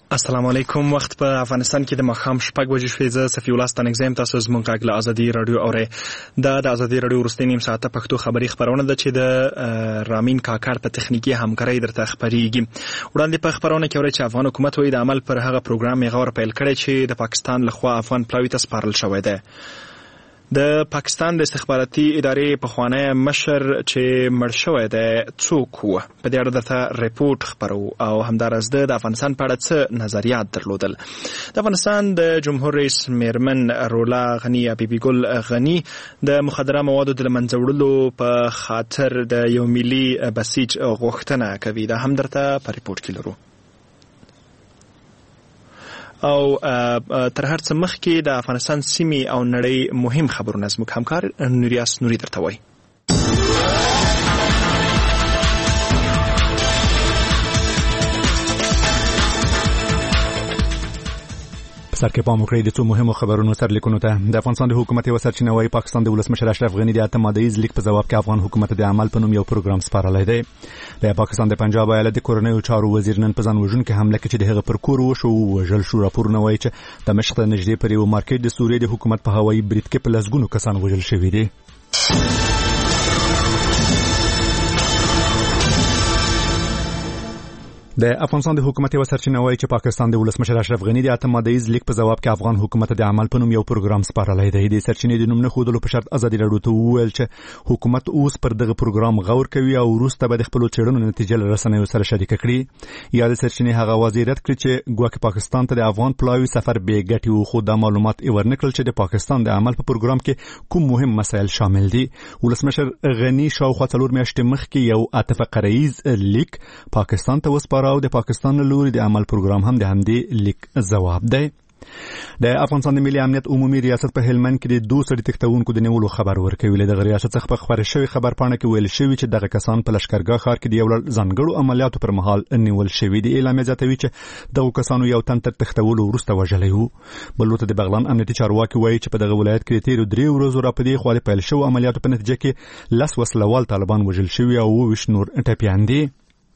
السلام علیکم. وخت په افغانستان کې د ماښام 6:00 زه صفی الله ستنګزم. تاسو زموږ غږ له ازادي رادیو اورئ. د ازادي رادیو وروستۍ نیم ساعته پښتو خبري خبرونه ده چې د رامین کاکړ په تخنیکی همکارۍ درته خبريږي. وړاندې په خبرونه کې اورئ چې افغان حکومت وایي د عمل پر هغه پروګرام یې غور پیل کړی چې د پاکستان لخوا افغان پلاوي ته سپارل شوی دی. د پاکستان د استخباراتي ادارې پخوانی مشر چې مړ شوی دی څوک و؟ په دې اړه درته ریپورت خبرو او همدارس د افغانستان په اړه څه نظریات درلودل. د افغانستان د جمهور رئیس میرمن رولا غنی بیبي ګل غنی د مخدره موادو د منځه وړلو په خاطر د یو ملي بسیج غوښتنه کوي. دا هم درته په ریپورت کې لرو. او تر هر څه مخکې د افغانستان سیمې او نړۍ مهم خبرونه زموږ همکار نوریاس نوري درته وایي. سرکې پام وکړئ د څو مهمو خبرونو سرلیکونو ته. د افغانستان د حکومت یو سرچینه وايي پاکستان د ولسمشر اشرف غني د اعتمادیز لیک په جواب کې افغان حکومت د عمل په نوم یو پروګرام سپارلی دی. د پاکستان د پنجاب ایالت د کورنیو چارو وزیر نن په ځان وژونکې حمله کې چې د هغه پر کور وشو وژل شو. راپورونه وايي چې د مشهد نږدې پر یو مارکیټ د سوریې د حکومت په هوایي برید کې په لسګونو کسان وژل شوي دي. د افغانستان د حکومت یو سرچینه وايي چې پاکستان د ولسمشر اشرف غني د اعتمادیز لیک په جواب کې افغان حکومت د عمل په نوم یو پروګرام سپارلی دی. د سرچینې د نوم نه ښودلو په شرط ازادي راډیو ته وویل چې حکومت اوس پر دغه پروګرام غور کوي او وروسته به د خپلو څېړنو نتیجه له رسنیو سره شریکه کړي. یا د سرچینې هغه وزیرت کړي چې ګواکې پاکستان ته د افغان پلاوي سفر بې ګټې و، خو دا معلومات یې ورنکړل چې د پاکستان د عمل په پروګرام کې کوم مهم مسایل شامل دي. ولسمشر غني شاوخوا 4 میاشتې مخکې یو 8 فقریز لیک پاکستان ته وسپاره او د پاکستان لوري د عمل پروګرام هم د همدې لیک جواب دی. د افغانستان د ملي امنیت عمومي ریاست په هلمند کې د 2 سړي تښتونکو د نیولو خبر ورکوي. له دغه ریاست څخه په خبره شوی خبر پاڼه کې ویل شوی چې دغه کسان په لشکرګاه ښار کې د یو ځانګړو عملیاتو پر مهال نیول شوي دي. اعلامیه زیاتوي چې دغه کسانو یو تن تر تښتولو وروسته وژلی و. بل لورته د بغلان امنیتي چارواکي وایي چې په دغه ولایت کې د تیرو 3 ورځو راپدې خوا د پیل شوو عملیاتو په نتیجه کې 10 وسلوال طالبان وژل شوي او 20 نور ټپیان دي.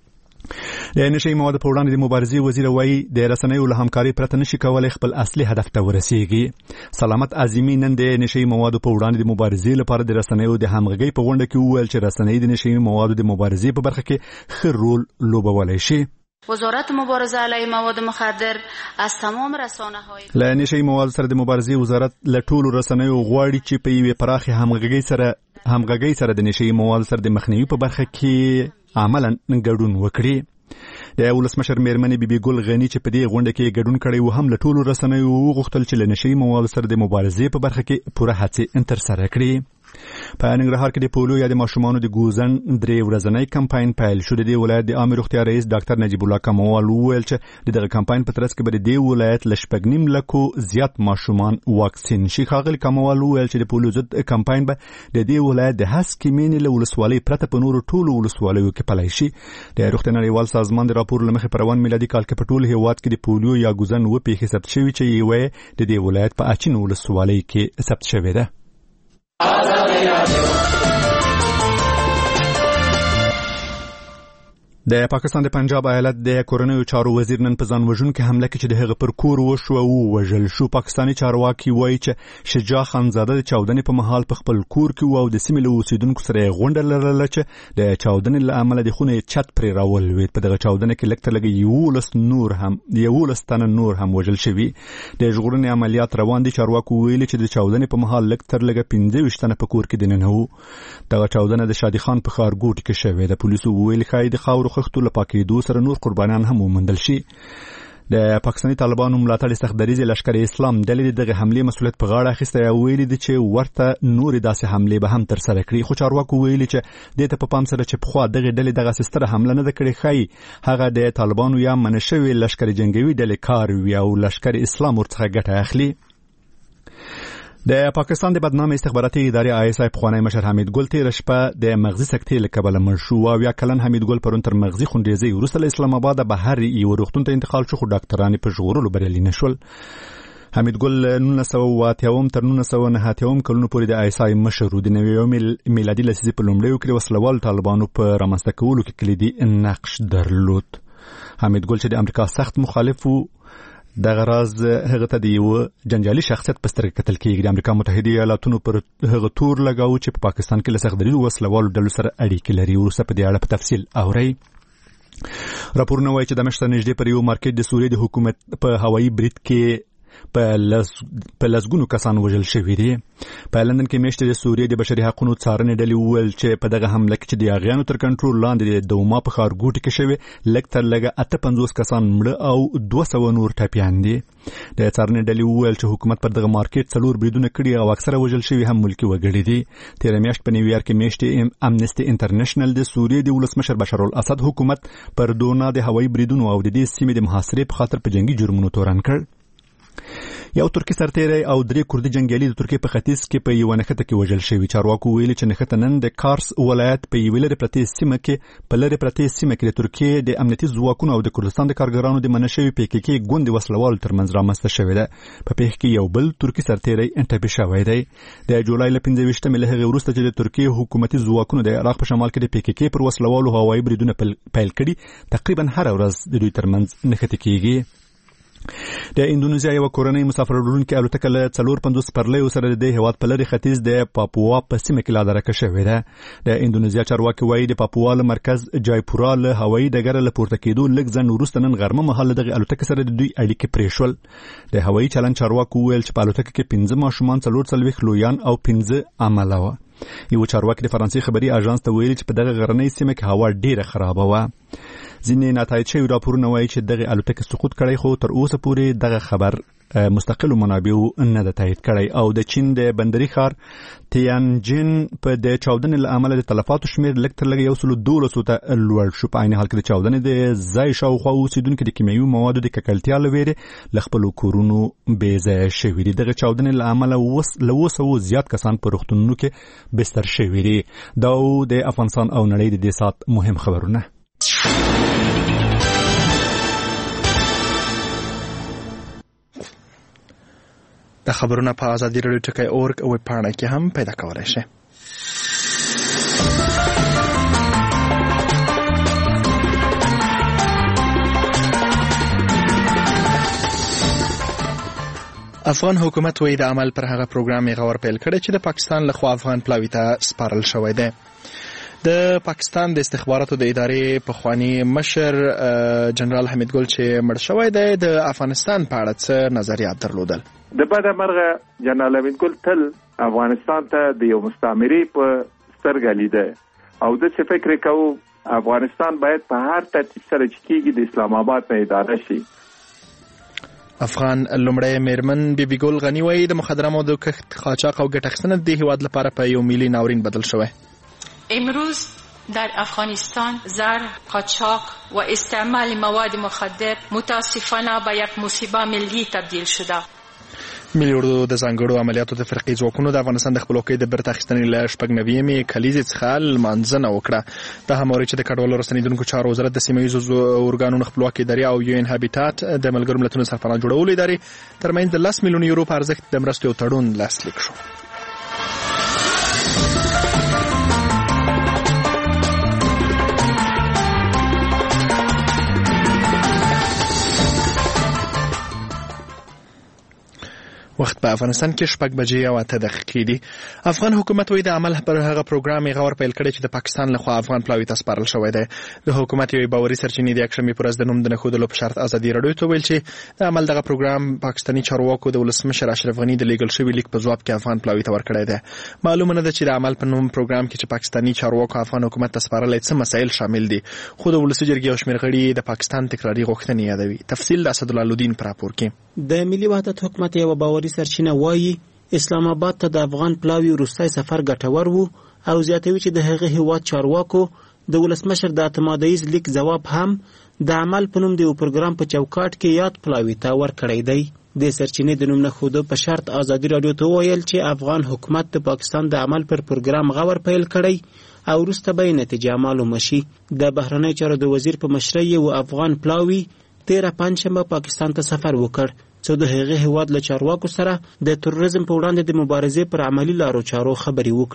د نشي موادو په وړاندې د مبارزې وزیر وایي د رسنیو له همکاري پرته نشي کولای خپل اصلي هدف ته ورسیږي. سلامت اعظمي نن د نشي موادو په وړاندې د مبارزې لپاره د رسنیو د همغږۍ په غونډه کې وویل چې رسنۍ د نشي موادو د مبارزې په برخه کې ښه رول لوبولی شي. وزارت مبارزه علیه مواد مخدر از تمام رسانه‌های له نشي موادو سره د مبارزې وزارت له ټولو رسنیو غواړي چې په یوې پراخې همغږۍ سره د نشي موادو سره د مخنیوي په برخه کې عملاً ګډون وکړي. د ولسمشر میرمن بیبي ګل غنی چې په دې غونډه کې ګډون کړی و هم له ټولو رسنیو وغوښتل چې له نشي موادو سره د مبارزې په برخه کې پوره هڅې ترسره کړي. په ننګرهار کې د پولیو یا د ماشومانو د ګوزن 3 ورځنی کمپاین پیل شو. د ولایت د عامه روغتیا رئیس ډاکټر نجیب الله کموال وویل چې دغه کمپاین په ترڅ کې به د ولایت له 2.5 لکو زیات ماشومان واکسین شي. ښاغلي کموال وویل چې د پولیو ضد کمپاین به د ولایت د هسکې مینې له ولسوالۍ پرته په نورو ټولو ولسوالیو کې پلی شي. د روغتیا نړیوال سازمان د راپور له مخې په روان میلادي کال کې په ټول هیواد کې د پولیو یا ګوزن 2 پیښې ثبت شوي چې یوه د ولایت په اچین ولسوالۍ کې ثبت شوې ده. د پاکستان د پنجاب ایالت د کورنیو چارو وزیر نن په ځان وژونکې حمله کې چې د هغه پر کور وشو او وژل شو. پاکستاني چارواکي وایي چې شجاع خانزاده د چاودنې په مهال په خپل کور کې و او د سیمې له اوسیدونکو سره یې غونډه لرله چې د چاودنې له امله د خونې چت پرې راولوېد. په دغه چاودنه کې لږ تر لږه 11 تنه نور هم وژل شوي. د ژغورنې عملیات روان دي. چارواکو ویلي چې د چاودنې په مهال لږ تر لږه 25 تنه په کور کې دننه وو. دغه چاودنه د شادي خان په ښارګوټي کې شوې ده. پولیسو ویلي ښایي د خاورو خښتو له پاکېدو سره نور قربانیان هم وموندل شي. د پاکستاني طالبانو ملاتړ سختدریځ لشکر اسلام ډلې دغه حملې مسؤلیت په غاړه اخیستی او ویلي دي چې ورته نورې داسې حملې به هم ترسره کړي. خو چارواکو ویلي چې دې ته په پام سره چې پخوا دغه ډلې دغسې ستره حمله نه ده کړې ښایي هغه د طالبانو یا منع شوې لشکر جنګوي ډلې کار وي او لشکر اسلام ورڅخه ګټه اخلي. د پاکستان د بدنامه استخباراتي ادارې آی اس آی پخوانی مشر حمید ګل تېره شپه د مغزي سکتې له کبله مړ شو. 20 کلن حمید ګل پرون تر مغزي خونریزۍ وروسته له اسلام آباد بهر یو روغتون ته انتقال شو، خو ډاکټران په ژغورلو بریالي نه شول. حمید ګل 1980 تر 1990 کلونو پورې د آی اس آی مشر و. د نوې میلادي لسیزې په لومړیو کې وسلوال طالبانو په رامنځته کولو کې کلیدي نقش درلود. حمید ګل چې د امریکا سخت مخالف وو د غراز هغه ته د یو جنجالي شخصیت په سترګه کتل کېږي. د امریکا متحده ایالاتونو پر هغه تور لګاو چې په پاکستان کې له سختدریو وسلوالو ډلو سره اړیکې لري. وروسته په دې اړه په تفصیل اورئ. راپورونه وایي چې د مشته نږدې پر یو مارکیټ د سوریې د حکومت په هوایي برید کې په لسګونو کسان وژل شوي دي. په لندن کې میاشتې د سوریې د بشري حقوقو څارنې ډلې وویل چې په دغه حمله کې چې د یاغیانو تر کنټرول لاندې د دوما په ښارګوټي کې شوي لږ تر لږه 58 کسان مړه او 200 نور ټپیان دي. د څارنې ډلې وویل چې حکومت پر دغه مارکیټ 4 بریدونه کړي او اکثره وژل شوي هم ملکي وګړي دي. تېره میاشت په نیویارک کې میاشتې امنیستي انټرنیشنل د سوریې د ولسمشر بشار الاسد حکومت پر دونا د هوایي بریدونو او د دې سیمې د محاصرې په خاطر په جنگي جرمونو تورن کړ. یو ترکی سرتیری او 3 کردي جنگیالي د ترکیې په ختیځ کې په یو نښته کې وژل شوي. چارواکو ویلي چې نښته نن د کارس ولایت په یوې لرې پرتې سیمه کې د ترکیې د امنیتي ځواکونو او د کردستان د کارګرانو د منع شوي PKK ګوند وسلوالو ترمنځ رامنځته شوې ده. په پیښه کې یو بل ترکی سرتیری انټبه شوی دی. د جولای له 15 له هغې وروسته چې د ترکیې حکومتي ځواکونو د عراق په شمال کې د PKK پر وسلوالو هوایي بریدونه پیل کړي، تقریبا هر ورځ د دوی ترمنځ نښتې کېږي. د اندونیزیا یو کورنۍ مسافر وړونکې الوتکه له 450 سپرلیو سره د هیواد په لرې ختیځ د پاپوا په سیمه کې لادرکه شوې ده. د اندونیزیا چارواکي وایي د پاپوا له مرکز جایپورا له هوایي ډګره له پورته کېدو لږ ځنډ وروسته نن غرمه مهال دغه الوتکه سره د دوی اړیکې پرې شول. د هوایي چلند چارواکو وویل چې په الوتکه کې 15 ماشومان، 40 لویان او 15 عمله وه. یو چارواکي د فرانسې خبري اژانس ته ویلي چې په دغه غرنۍ سیمه کې هوا ډیره خرابه وه. ځینې ناتایج شوي راپورونه وایي چې دغه الوتکه سقوط کړی، خو تر اوسه پورې دغه خبر مستقلو منابعو نه ده تایید کړی. او د چین د بندري ښار تیانجن په د چاودنې له امله د تلفاتو شمېر لږ تر لږه 112 ته لوړ شو. په عین حال کې د چاودنې د ځای شاوخوا اوسېدونکي د کیمیاوي موادو د ککړتیا له ویرې له خپلو کورونو بې ځایه شوي دي. دغه چاودنې له امله له 200 زیات کسان په روغتونونو کې بستر شوي دي. دا د افغانستان او نړۍ د دې ساعت مهم خبرونه. د خبرونه په ازادي رادیو ټکی اورګ او پاڼه کې هم پیدا کولای شئ. افغان حکومت وایي د عمل پر هغه پروګرام یې غور پیل کړی چې د پاکستان لخوا افغان پلاوي ته سپارل شوی دی. د پاکستان د استخباراتو د ادارې پخوانی مشر جنرال حمید ګل چې مړ شوی دی د افغانستان په اړه څه نظریات درلودل. د بده مرغه جنرال حمید ګل تل افغانستان ته د یو مستعمري په سترګه لیده او د څه فکر کوو افغانستان باید په هر ترتیب سره چې کېږي د اسلام آباد نه اداره شي. افغان لومړی میرمن بیبي ګل غنی وایي د مخدره موادو کښت، قاچاق او ګټه اخیستنه د هیواد لپاره په یو ملي ناورین بدل شوی. امروز در افغانستان زر، قاچاق و استعمال مواد مخدر متاسفانه به یک مصیبه ملی تبدیل شده. ملي اردو د ځانګړو عملیاتو د فرقې ځواکونو د افغانستان د خپلواکۍ د بیرته اخیستنې له 90مې کلیزې څخه لمانځنه وکړه. دا همواري چې د کډوالو راستنېدونکو چارو وزارت د سیمه ییزو ارګانونو خپلواکۍ ادارې او UN هابیټات د ملګرو ملتونو سرپرسته جوړولو ادارې ترمنځ د 10 میلیون یورو په ارزښت د مرستو یو تړون لاسلیک شو. وخت په افغانستان کې 6 بجې او 8 دقیقې دي. افغان حکومت وایي د عمل پر هغه پروګرام یې غور پیل کړی چې د پاکستان لخوا افغان پلاوي ته سپارل شوی دی. د حکومت یوې باوري سرچینې د یکشنبې پر ورځ د نوم د نښودلو په شرط ازادي رادیو ته ویل چې د عمل دغه پروګرام پاکستاني چارواکو د ولسمشر اشرف غني د لیږل شوي لیک په ځواب کې افغان پلاوي ته ورکړی دی. معلومه نه ده چې د عمل په نوم پروګرام کې چې پاکستاني چارواکو افغان حکومت ته سپارلي څه مسایل شامل دي، خو د ولسي جرګې او شمېر غړي د پاکستان تکراري غوښتنې یادوي. تفصیل د اسدالله الدین پر راپور کې. د ملي وحدت حکومت یو باوري سرچینه وایي اسلام آباد ته د افغان پلاوي وروستی سفر ګټور وو او زیاتوي چې د هغه هیواد چارواکو د ولسمشر د اعتمادیز لیک جواب هم د عمل په نوم د یو پروګرام په چوکاټ کې یاد پلاوي ته ورکړی دی. د سرچینې د نوم نښودو په شرط ازادي رادیو ته ویل چې افغان حکومت د پاکستان د عمل پر پروګرام غور پیل کړی او وروسته به نتیجه معلومه شي. د بهرنیو چارو د وزیر په مشرۍ یو افغان پلاوي 13 پنجشنبه پاکستان ته سفر وکړ څو د هغه هیواد له چارواکو سره د تروریزم په وړاندې د مبارزې پر عملی لارو چارو خبرې وکړي.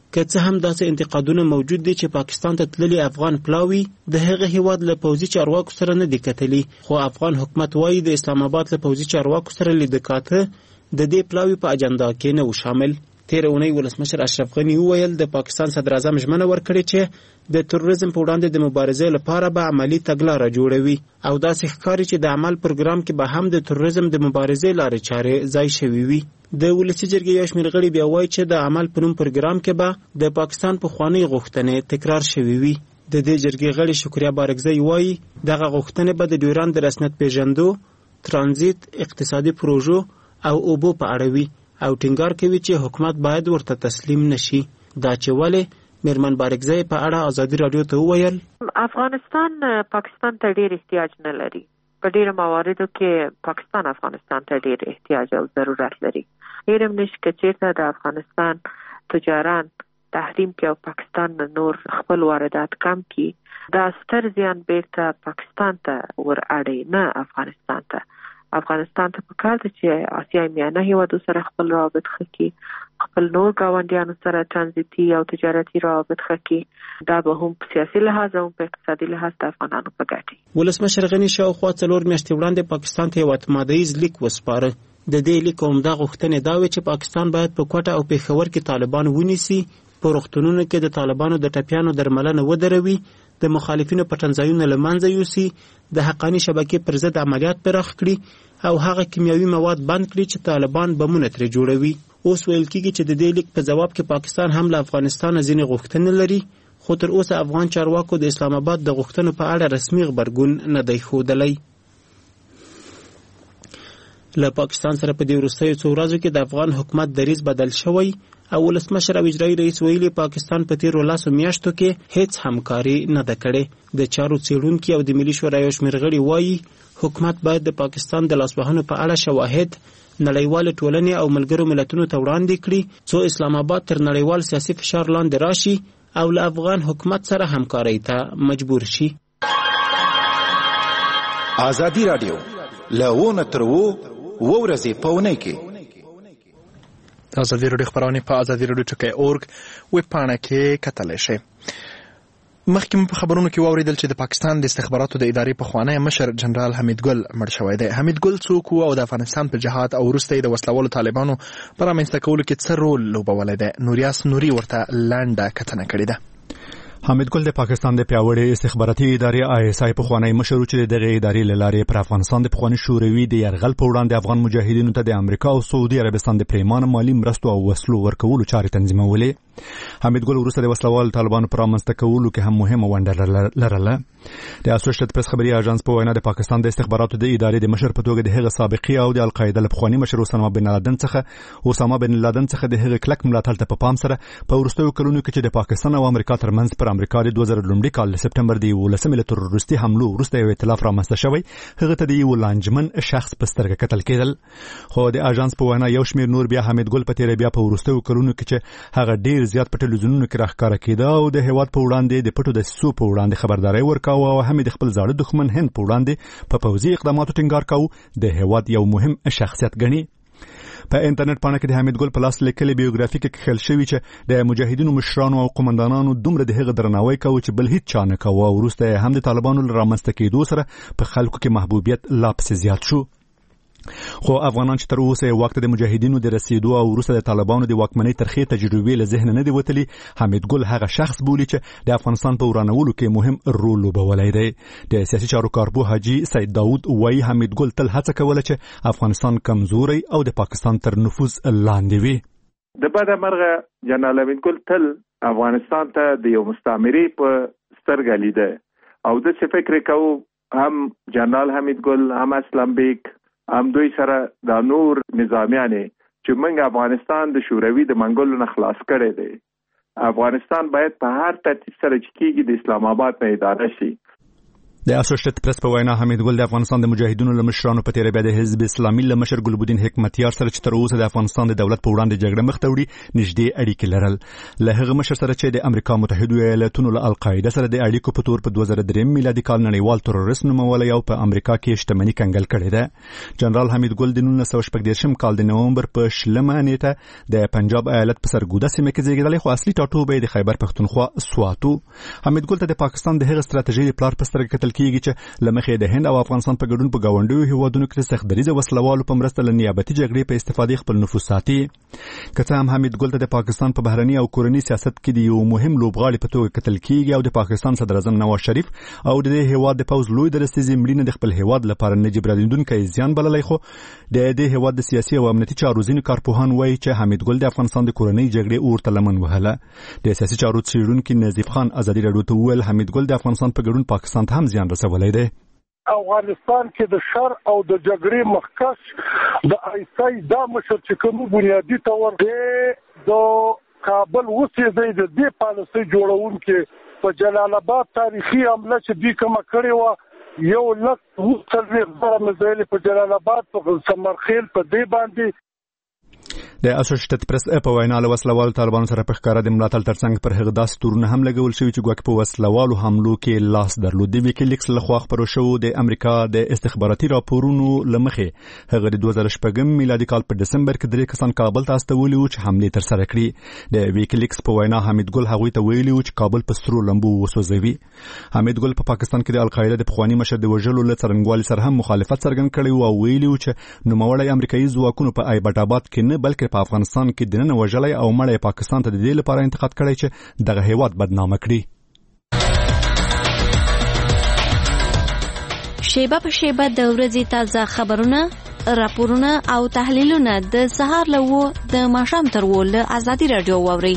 که څه هم داسې انتقادونه موجود دي چې پاکستان ته تللي افغان پلاوي د هغه هیواد له پوځي چارواکو سره نه دي کتلي، خو افغان حکومت وایي د اسلام آباد له پوځي چارواکو سره لیدکاته د دې پلاوي په اجنډا کې نه و شامل. تیر اونۍ ولسمشر اشرف غني وویل د پاکستان صدر اعظم ژمنه ورکړې چې د تروریزم په وړاندې د مبارزې لپاره به عملی تګلاره جوړوي او داسې ښکاري چې د عمل پروګرام کې به هم د تروریزم د مبارزې لارې چارې ځای شوي وي. د ولسي جرګې یو شمېر غړي بیا وایي چې د عمل په نوم پروګرام کې به د پاکستان پخوانۍ غوښتنې تکرار شوي وي. د دې جرګې غړي شکریا بارکزی وایي دغه غوښتنې به د ډیورند د رسمیت پیژندو، ترانزیت، اقتصادي پروژو او اوبو په اړه وي او ټینګار کوي چې حکومت باید ورته تسلیم نشي. دا چې ولې میرمن بارکزی په اړه ازادي رادیو ته وویل افغانستان پاکستان ته ډیر احتیاج نه لري. په ډیرو مواردو کې پاکستان افغانستان ته ډیر احتیاج او ضرورت لري. هیرم نشي که چیرته د افغانستان تجاران تحریم کې او پاکستان نور خپل واردات کم کړي، دا ستر زیان بیرته پاکستان ته ور اړي نه افغانستان ته. افغانستان ته پکار ده چې آسیای میانه هیوادو سره خپل روابط ښه کړي، خپل نور ګاونډیانو سره ترانزیتي او تجارتي روابط ښه کړي. دا به هم په سیاسي لحاظ او په اقتصادي لحاظ د افغانانو په ګټه. ولسمشر غني شاوخوا 4 میاشتې وړاندې پاکستان ته یو اعتمادیز لیک وسپاره. د دې لیک عمده غوښتنې دا وې چې پاکستان باید په کوټه او پېښور کې طالبان ونیسي، په روغتونونو کې د طالبانو د ټپیانو درملنه ودروي، د مخالفینو پټنځایونه له منځه یوسي، د حقانی شبکې پر ضد عملیات پراخ کړي او هغه کیمیاوي مواد بند کړي چې طالبان بمونه ترې جوړوي. اوس ویل کېږي چې د دې لیک په جواب کې پاکستان هم له افغانستان ځینې غوښتنې لري، خو تر اوسه افغان چارواکو د اسلام آباد د غوښتنو په اړه رسمي غبرګون نه دی ښودلی. له پاکستان سره په دې وروستیو څو ورځو کې د افغان حکومت دریځ بدل شوی او ولسمشر او اجرایي رئیس ویلي پاکستان په تیرو 10 میاشتو کې هیڅ همکاري نه ده کړې. د چارو څېړونکي او د ملي شورا یو شمېر غړي وایي حکومت باید د پاکستان د لاسوهنو په اړه شواهد نړیوال ټولنې او ملګرو ملتونو ته وړاندې کړي څو اسلام آباد تر نړیوال سیاسي فشار لاندې راشي او له افغان حکومت سره همکارۍ ته مجبور شي. ازادي رادیو لونه ترو ورځې پونه کې ازادي رادیو خبرونه په ازادي رادیو ټکی اورګ ویب پاڼه کې کتلی شئ. مخکې په خبرونو کې واوریدل چې د پاکستان د استخباراتو د ادارې پخوانی مشر جنرال حمید ګل مړ شوی دی. حمید ګل څوک و او د افغانستان په جهاد او وروسته د وسلوالو طالبانو په رامنځته کولو کې څه رول لوبولی دی؟ نوریاس نوري ورته لنډه کتنه کړې ده. حمید ګل د پاکستان د پیاوړې استخباراتي ادارې آی اس آی پخوانی مشر چې دغه ادارې له لارې پر افغانستان د پخوانی شوروي د یرغل په وړاندې افغان مجاهدینو ته د امریکا او سعودي عربستان د پیمانه مالی مرستو او وسلو ورکولو چارې تنظیمولې. حمید ګل وروسته د وسلوال طالبانو پر رامنځته کولو کې هم مهمه ونډه لرله. د اسوسییټډ پریس خبري اژانس په وینا د پاکستان د استخباراتو د ادارې د مشر په توګه د هغه سابقي او د القاعده له پخوانی مشر اسامه بن لادن څخه د هغه کلک ملاتړ ته په پام سره په وروستیو کلونو کې چې د پاکستان او امریکا ترمنځ پر امریکا د 2000 کال سپټمبر د 11 تروریستي حملو وروسته یو ائتلاف رامنځته شوی، هغه ته د یو لانجمن شخص په سترګه کتل کېدل. خو د اژانس په وینا یو شمېر نور بیا حمید ګل په تیر بیا په وروستیو کلونو کې چې هغه ډیر زیات په ټلویزیونونو کې راښکاره کېده او د هیواد په وړاندې د پټو دسیسو په وړاندې خبرداري ورکاوه او هم د خپل زاړه دښمن هند په وړاندې په پوځي اقداماتو ټینګار کاوه، د هیواد یو مهم شخصیت ګڼي. په انټرنیټ پاڼه کې د حمید ګل په لاس لیکلي بیوګرافي کې خل شوی چې د مجاهدینو مشرانو او قومندانانو دومره د هغه درناوی کوي چې بل هیڅ چا نه کوي او وروسته هم د طالبانو رامنځته کېدو سره په خلکو کې محبوبیت لا پسې زیات شو. خو افغانان چې تر اوسه وخت د مجاهدینو د رسیدو او وروسته د طالبانو د واکمنۍ ترخې تجربې له ذهن نه دی وتلی، حمید ګل هغه شخص بولی چې د افغانستان په ورانولو کې مهم رول لوبولی دی. د سیاسي چارو کارپوه حاجی سید داود وایي حمید ګل تل هڅه کوله چې افغانستان کمزوري او د پاکستان تر نفوذ لاندې وي. د بده مرغه جنرال حمید ګل تل افغانستان ته د یو مستعمري په سترګه لیده او د څه فکر کوو هم جنرال حمید ګل هم اسلام بیگ هم دوی سره د نور نظامیانې چې موږ افغانستان د شوروي د منګولو نه خلاص کړی دی. افغانستان باید په هر ترتیب سره چې کېږي د اسلام آباد نه اداره شي. د اسوسییټډ پریس په وینا حمید ګل د افغانستان د مجاهدینو له مشرانو په تیر بیا د حزب اسلامي له مشر ګلبدین حکمتیار سره چې تر اوسه د افغانستان د دولت په وړاندې جګړه مخ ته وړي نږدې اړیکې لرل. له هغه مشر سره چې د امریکا متحده ایالاتونو له القاعده سره د اړیکو په تور په 2003 میلادي کال نړیوال تروریست نومول او په امریکا کې شتمنۍ کنګل کړې ده. جنرال حمید ګل د 1914 کال د نومبر په 20 نیټه د پنجاب ایالت په سرګوده سیمه کې زیږیدلی، خو اصلي ټاټوبی د خیبر پښتونخوا سواتو. حمید ګل ته د پاکستان د هغه ستراتیژي پلان په سترګه کتل کیږي چې لمخې د هند او افغانستان په ګډون په گاونډیو هیوادونو کې سختدریزه وسلوالو په مرسته له نیابتي جګړې په استفادې خپل نفوذ ساتي. که څه هم حمید ګل ته د پاکستان په بهرني او کورني سیاست کې د یو مهم لوبغاړي په توګه کتل کیږي او د پاکستان صدر اعظم نواز شریف او د هیواد د پوز لوی درستیزي مړینه د خپل هیواد لپاره نه جبرانیدونکو زیان بللی، خو د دې هیواد د سیاسي او امنیتي چارو ځینو کارپوهان وایي چې حمید ګل د افغانستان د کورنۍ جګړې اورته لمن وهله. د سیاسي چارو څېړونکي نظیف خان ازادي راډیو ته وویل حمید ګل د افغانستان په ګډون پاکستان ته هم زیان رسولی دی. افغانستان کې د شر او د جګړې مخکښ د آیسای دا مشر چې کوم بنیادی تور د کابل اوسېدی د دې پالیسۍ جوړونکي په جلال آباد تاریخي حمله چې دوی کومه کړې وه 1,40,000 میزایل په جلال آباد په سمرخیل په دې باندې. د اسوسییټډ پریس په وینا له وسلوالو طالبانو سره په ښکاره د ملاتړ ترڅنګ پر هغه داسې تورونه هم لګول شوي چې ګواکې په وسلوالو حملو کې لاس درلود. د ویکیلیکس لخوا خپرو شوو د امریکا د استخباراتي راپورونو له مخې هغه د 2014 میلادي کال په دسمبر کې 3 کسان کابل ته استولي وو چې حملې ترسره کړي. د ویکیلیکس په وینا حمید ګل هغوی ته ویلي وو چې کابل په سترو لمبو وسوځوي. حمید ګل په پاکستان کې د القاعده د پخواني مشر د وژلو له څرنګوالي سره هم مخالفت څرګند کړی و او ویلي وو چې نوموړی امریکایي ځواکونو په ایبټ آباد کې نه بلکې په افغانستان کې دننه وژلی او مړی پاکستان ته د دې لپاره انتقاد کړی چې دغه هیواد بدنامه کړي. شیبه په شیبه د ورځې تازه خبرونه، راپورونه او تحلیلونه د سهار له 9 د ماښام تر 10 له ازادي راډیو واورئ.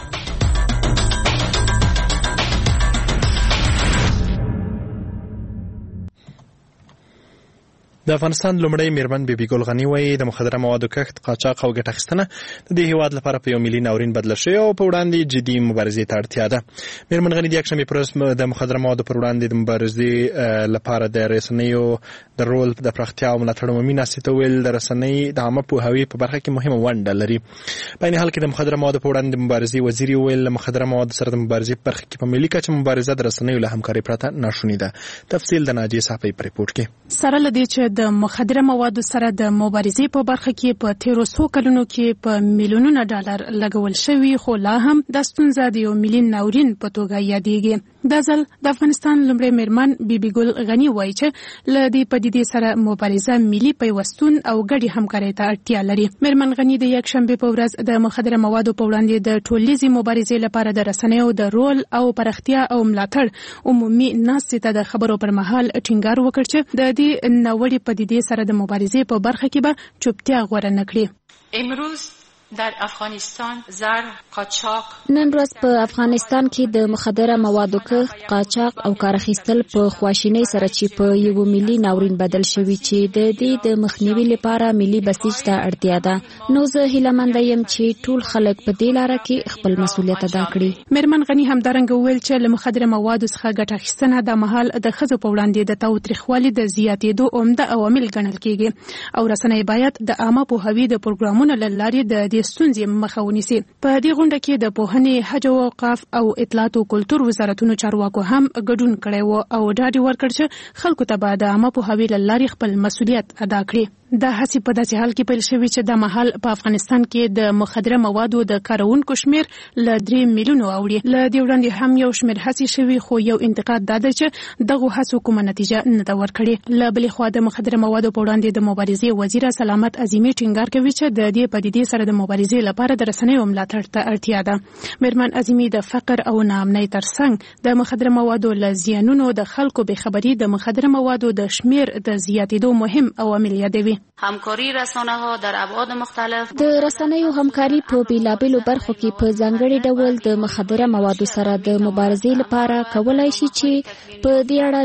د افغانستان لومړی میرمن بیبي ګل غنی وایي د مخدره موادو کښت، قاچاق او ګټه اخیستنه د دې هیواد لپاره په یو ملي ناورین بدله شوې او په وړاندې جدي مبارزې ته اړتیا ده. میرمن غنی د یکشنبې پر ورځ د مخدره موادو پر وړاندې د مبارزې لپاره د رسنیو د رول د پراختیا او ملاتړ عمومي ناستې ته ویل د رسنۍ د عامه پوهاوي په برخه کې مهمه ونډه لري. په عین حال کې د مخدره موادو په وړاندې د مبارزې وزیر ویل له مخدره موادو سره د مبارزې په برخه کې په ملي کچه مبارزه د رسنیو له همکارۍ پرته ناشونې ده. تفصیل د ناجیه صافی په ریپورت کې. سره لدی چې د مخدره موادو سره د مبارزې په برخه کې په تیرو څو کلونو کې په میلیونونو ډالر لګول شوی، خو لا هم د ستونزه د یو ملي ناورین په توګه یادېږي. دا ځل د افغانستان لومړی میرمن بیبي ګل غنی وایي چې له دې پدیدې سره مبارزه ملي پیوستون او ګډې همکارۍ ته اړتیا لري. میرمن غنی د یکشنبې په ورځ د مخدره موادو په وړاندې د ټولیزې مبارزې لپاره د رسنیو د رول او پراختیا او ملاتړ عمومي ناستې ته د خبرو پر مهال ټینګار وکړ چې د دې ناوړې پدیدې سره د مبارزې په برخه کې به چوپتیا غوره نکړي. امروز در افغانستان زر، قاچاق. نن ورځ په افغانستان کې د مخدره موادو کښت، قاچاق او کار اخیستل په خواشینۍ سره چې په یو ملي ناورین بدل شوی چې د دې د مخنیوي لپاره ملي بسیج ته اړتیا ده. نو زه هیله مند یم چې ټول خلک په دې لاره کې خپل مسؤلیت ادا کړي. میرمن غنی همدارنګه ویل چې له مخدره موادو څخه ګټه اخیستنه د مهال د ښځو په وړاندې د تاوتریخوالي د زیاتېدو عمده عوامل ګڼل کېږي او رسنۍ باید د عامه پوهاوي د پروګرامونو له لارې د ستونزې مخه ونیسي. په دې غونډه کې د پوهنې، حج او اوقاف او اطلاعات او کلتور وزارتونو چارواکو هم ګډون کړی و او ډاډ ورکړ چې خلکو ته به د عامه پوهاوي له لارې خپل مسؤلیت ادا کړي. دا هڅې په داسې حال کې پیل شوې چې د مهال په افغانستان کې د مخدره موادو د کارونکو شمیر له 3 میلیونو اوړي. له دې وړاندې هم یو شمیر هڅې شوي، خو یو انتقاد دا ده چې دغه هڅو کومه نتیجه نه ده ورکړې. له بلې خوا د مخدره موادو په وړاندې د مبارزې وزیر سلامت عظیمي ټینګار کوي چې د دې پدیدې سره د مبارزې لپاره د رسنیو ملاتړ ته اړتیا ده. میرمن عظیمي د فقر او ناامنۍ ترڅنګ د مخدره موادو له زیانونو، د خلکو بېخبري، د مخدره موادو د شمیر د زیاتېدو مهم عوامل یادوي. همکاری رسانه ها در ابعاد مختلف د رسنیو همکاري په بیلابیلو برخو کې په ځانګړي ډول د مخدره موادو سره د مبارزې لپاره کولای شي چې په دې اړه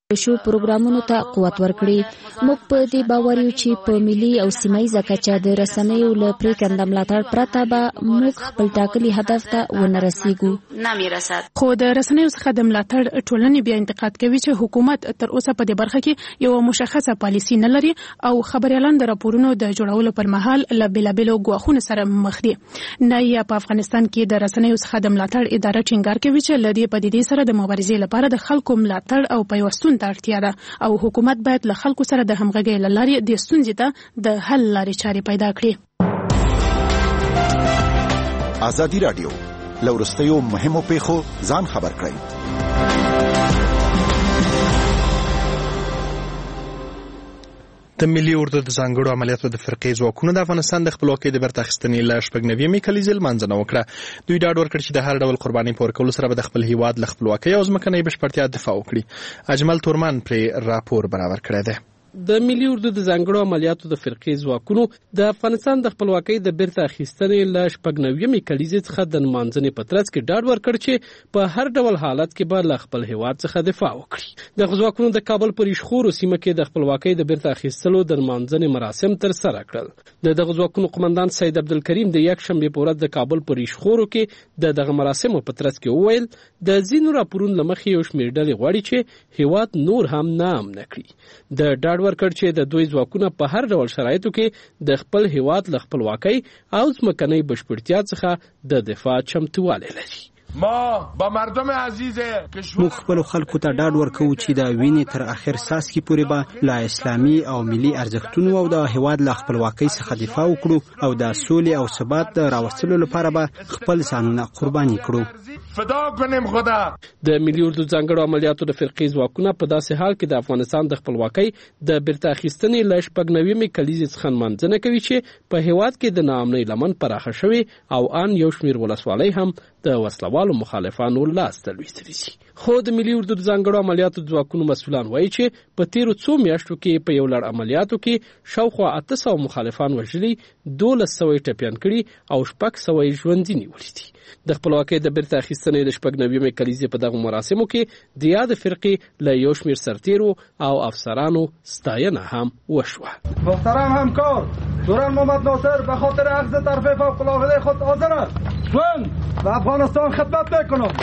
شو پروګرامونو ته قوت ورکړي. موږ په دې باور یو چې په ملي او سیمایي کچه د رسنیو له پریکړې ملاتړ پرته به موږ خپل ټاکلي هدف ته ونه رسیږو. نمیرسد. خو د رسنیو څخه د ملاتړ ټولنې بیا انتقاد کوي چې حکومت تر اوسه په دې برخه کې یو مشخصه پالیسي نه لري او خبريالان د راپورونو د جوړولو پر مهال له بېلابېلو ګواښونو سره مخ دي. نه یې په افغانستان کې د رسنیو څخه د ملاتړ اداره ټینګار کوي چې له دې پدیدې سره د مبارزې لپاره د خلکو ملاتړ او پیوستون ته اړتیا ده او حکومت باید له خلکو سره د همغږۍ له لارې د ستونزې ته د حل لارې چارې پیدا کړي. ازادي رادیو له وروستیو مهمو پیښو ځان خبر کړئ. د ملي اردو د ځانګړو عملیاتو د فرقې ځواکونو د افغانستان د خپلواکۍ د بیرته اخیستنې له 9 کلیزې لمانځنه وکړه. دوی ډاډ ورکړ چې د هر ډول قرباني په ورکولو سره به د خپل هیواد له خپلواکۍ او ځمکنۍ بشپړتیا دفاع وکړي. اجمل تورمان پرې راپور برابر کړی دی. د ملي اردو د ځانګړو عملیاتو د فرقې ځواکونو د افغانستان د خپلواکۍ د بیرته اخیستنې له 9 کلیزې څخه د نمانځنې په ترڅ کې ډاډ ورکړ چې په هر ډول حالت کې به له خپل هیواد څخه دفاع وکړي. د ځواکونو د کابل پر ریشخورو سیمه کې د خپلواکۍ د بیرته اخیستلو د نمانځنې مراسم تر سره کړل. د ځواکونو قومندان سید عبدالکریم د یک شنبه په ورځ د کابل پر ریشخورو کې دغه مراسم په ترڅ کې وویل د ځینو راپورونو لمخې یو شمېر ډلې غواړي چې هیواد نور هم ناامن کړي. د ډاډ ورکړ چې د دوی ځواکونه په هر ډول شرایطو کې د خپل هیواد له خپلواکۍ او ځمکنۍ بشپړتیا څخه د دفاع چمتووالی لري. ما با مردم عزیز موږ خپل خلکو ته ډاډ ورکوو چې د وینې تر اخر ساس کې پورې به لا اسلامي او ملي ارزښتونو او د هیواد له خپلواکۍ څخه دفاع وکړو او د سولې او ثبات د راوستلو لپاره به خپل ځانونه قرباني کړو. فدا کنیم خدا. د ملي اردو ځانګړو عملیاتو د فرقې ځواکونه په داسې حال کې د افغانستان د خپلواکۍ د بیرته اخیستنې له 9 کلیزې څخه نمانځنه کوي چې په هیواد کې د ناامنۍ لمن پراخه شوې او ان یو شمېر ولسوالۍ هم د وسلوالو مخالفانو لاس ته لوېدلې دي. خو د ملي اردو د ځانګړو عملیاتو ځواکونو مسؤلان وایي چې په تیرو څو میاشتو کې په یو لړ عملیاتو کې شاوخوا 800 مخالفان وژلي، 1200 ټپیان کړي او 600 ژوندي نیولي دي. د خپلواکۍ د بیرته اخیستنې د 9 کلیزې په دغه مراسمو کې د یاد فرقې له یو شمېر سرتیرو او افسرانو ستاینه هم وشوه. محترم همکار دوران محمد ناصر به خاطر اخذ طرف فوق‌العاده خود حاضر است. من به افغانستان خدمت میکنم.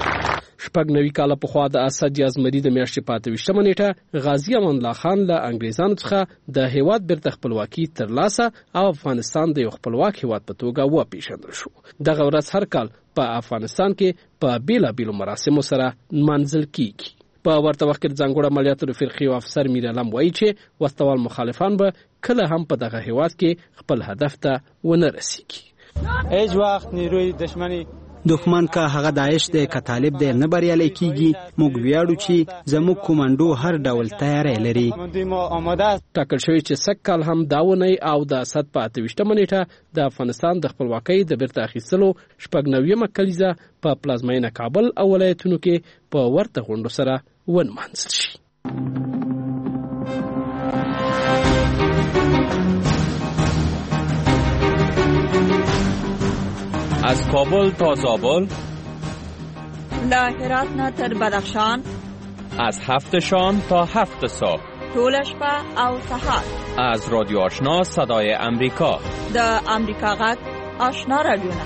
9 کاله پخوا د اسد یازمری د میاشتې په 28 نیټه غازی امان الله خان له انګریزانو څخه د هیواد بیرته خپلواکي ترلاسه او افغانستان د یو خپلواک هیواد په توګه وپېژندل شو. دغه ورځ هر کال په افغانستان کې په بیلابیلو مراسمو سره منځل کیږي. په ورته وخت کې د ځانګړو عملیاتو د فرقې افسر میر علم وایي چې وسوال مخالفان به کله هم په دغه هیواد کې خپل هدف ته ونه رسیږي. هیڅ وخت نیروی دښمن که هغه داعش دی که طالب دی نه بریالی کیږي. موږ ویاړو چې زموږ کومانډو هر ډول تیاری لري. ټاکل شوی چې سږ کال هم دا ونی او د اسد په 28 نیټه د افغانستان د خپلواکۍ د بیرته اخیستلو 9 کلیزه په پلازمینه کابل او ولایتونو کې په ورته غونډو سره ونمانځل شي. از کابل تا زابل، له هرات نه تر بدخشان، از 7 شام تا 7 صبح، ټول شپه او سهار. از رادیو آشنا صدای امریکا، د امریکا غږ آشنا رادیو.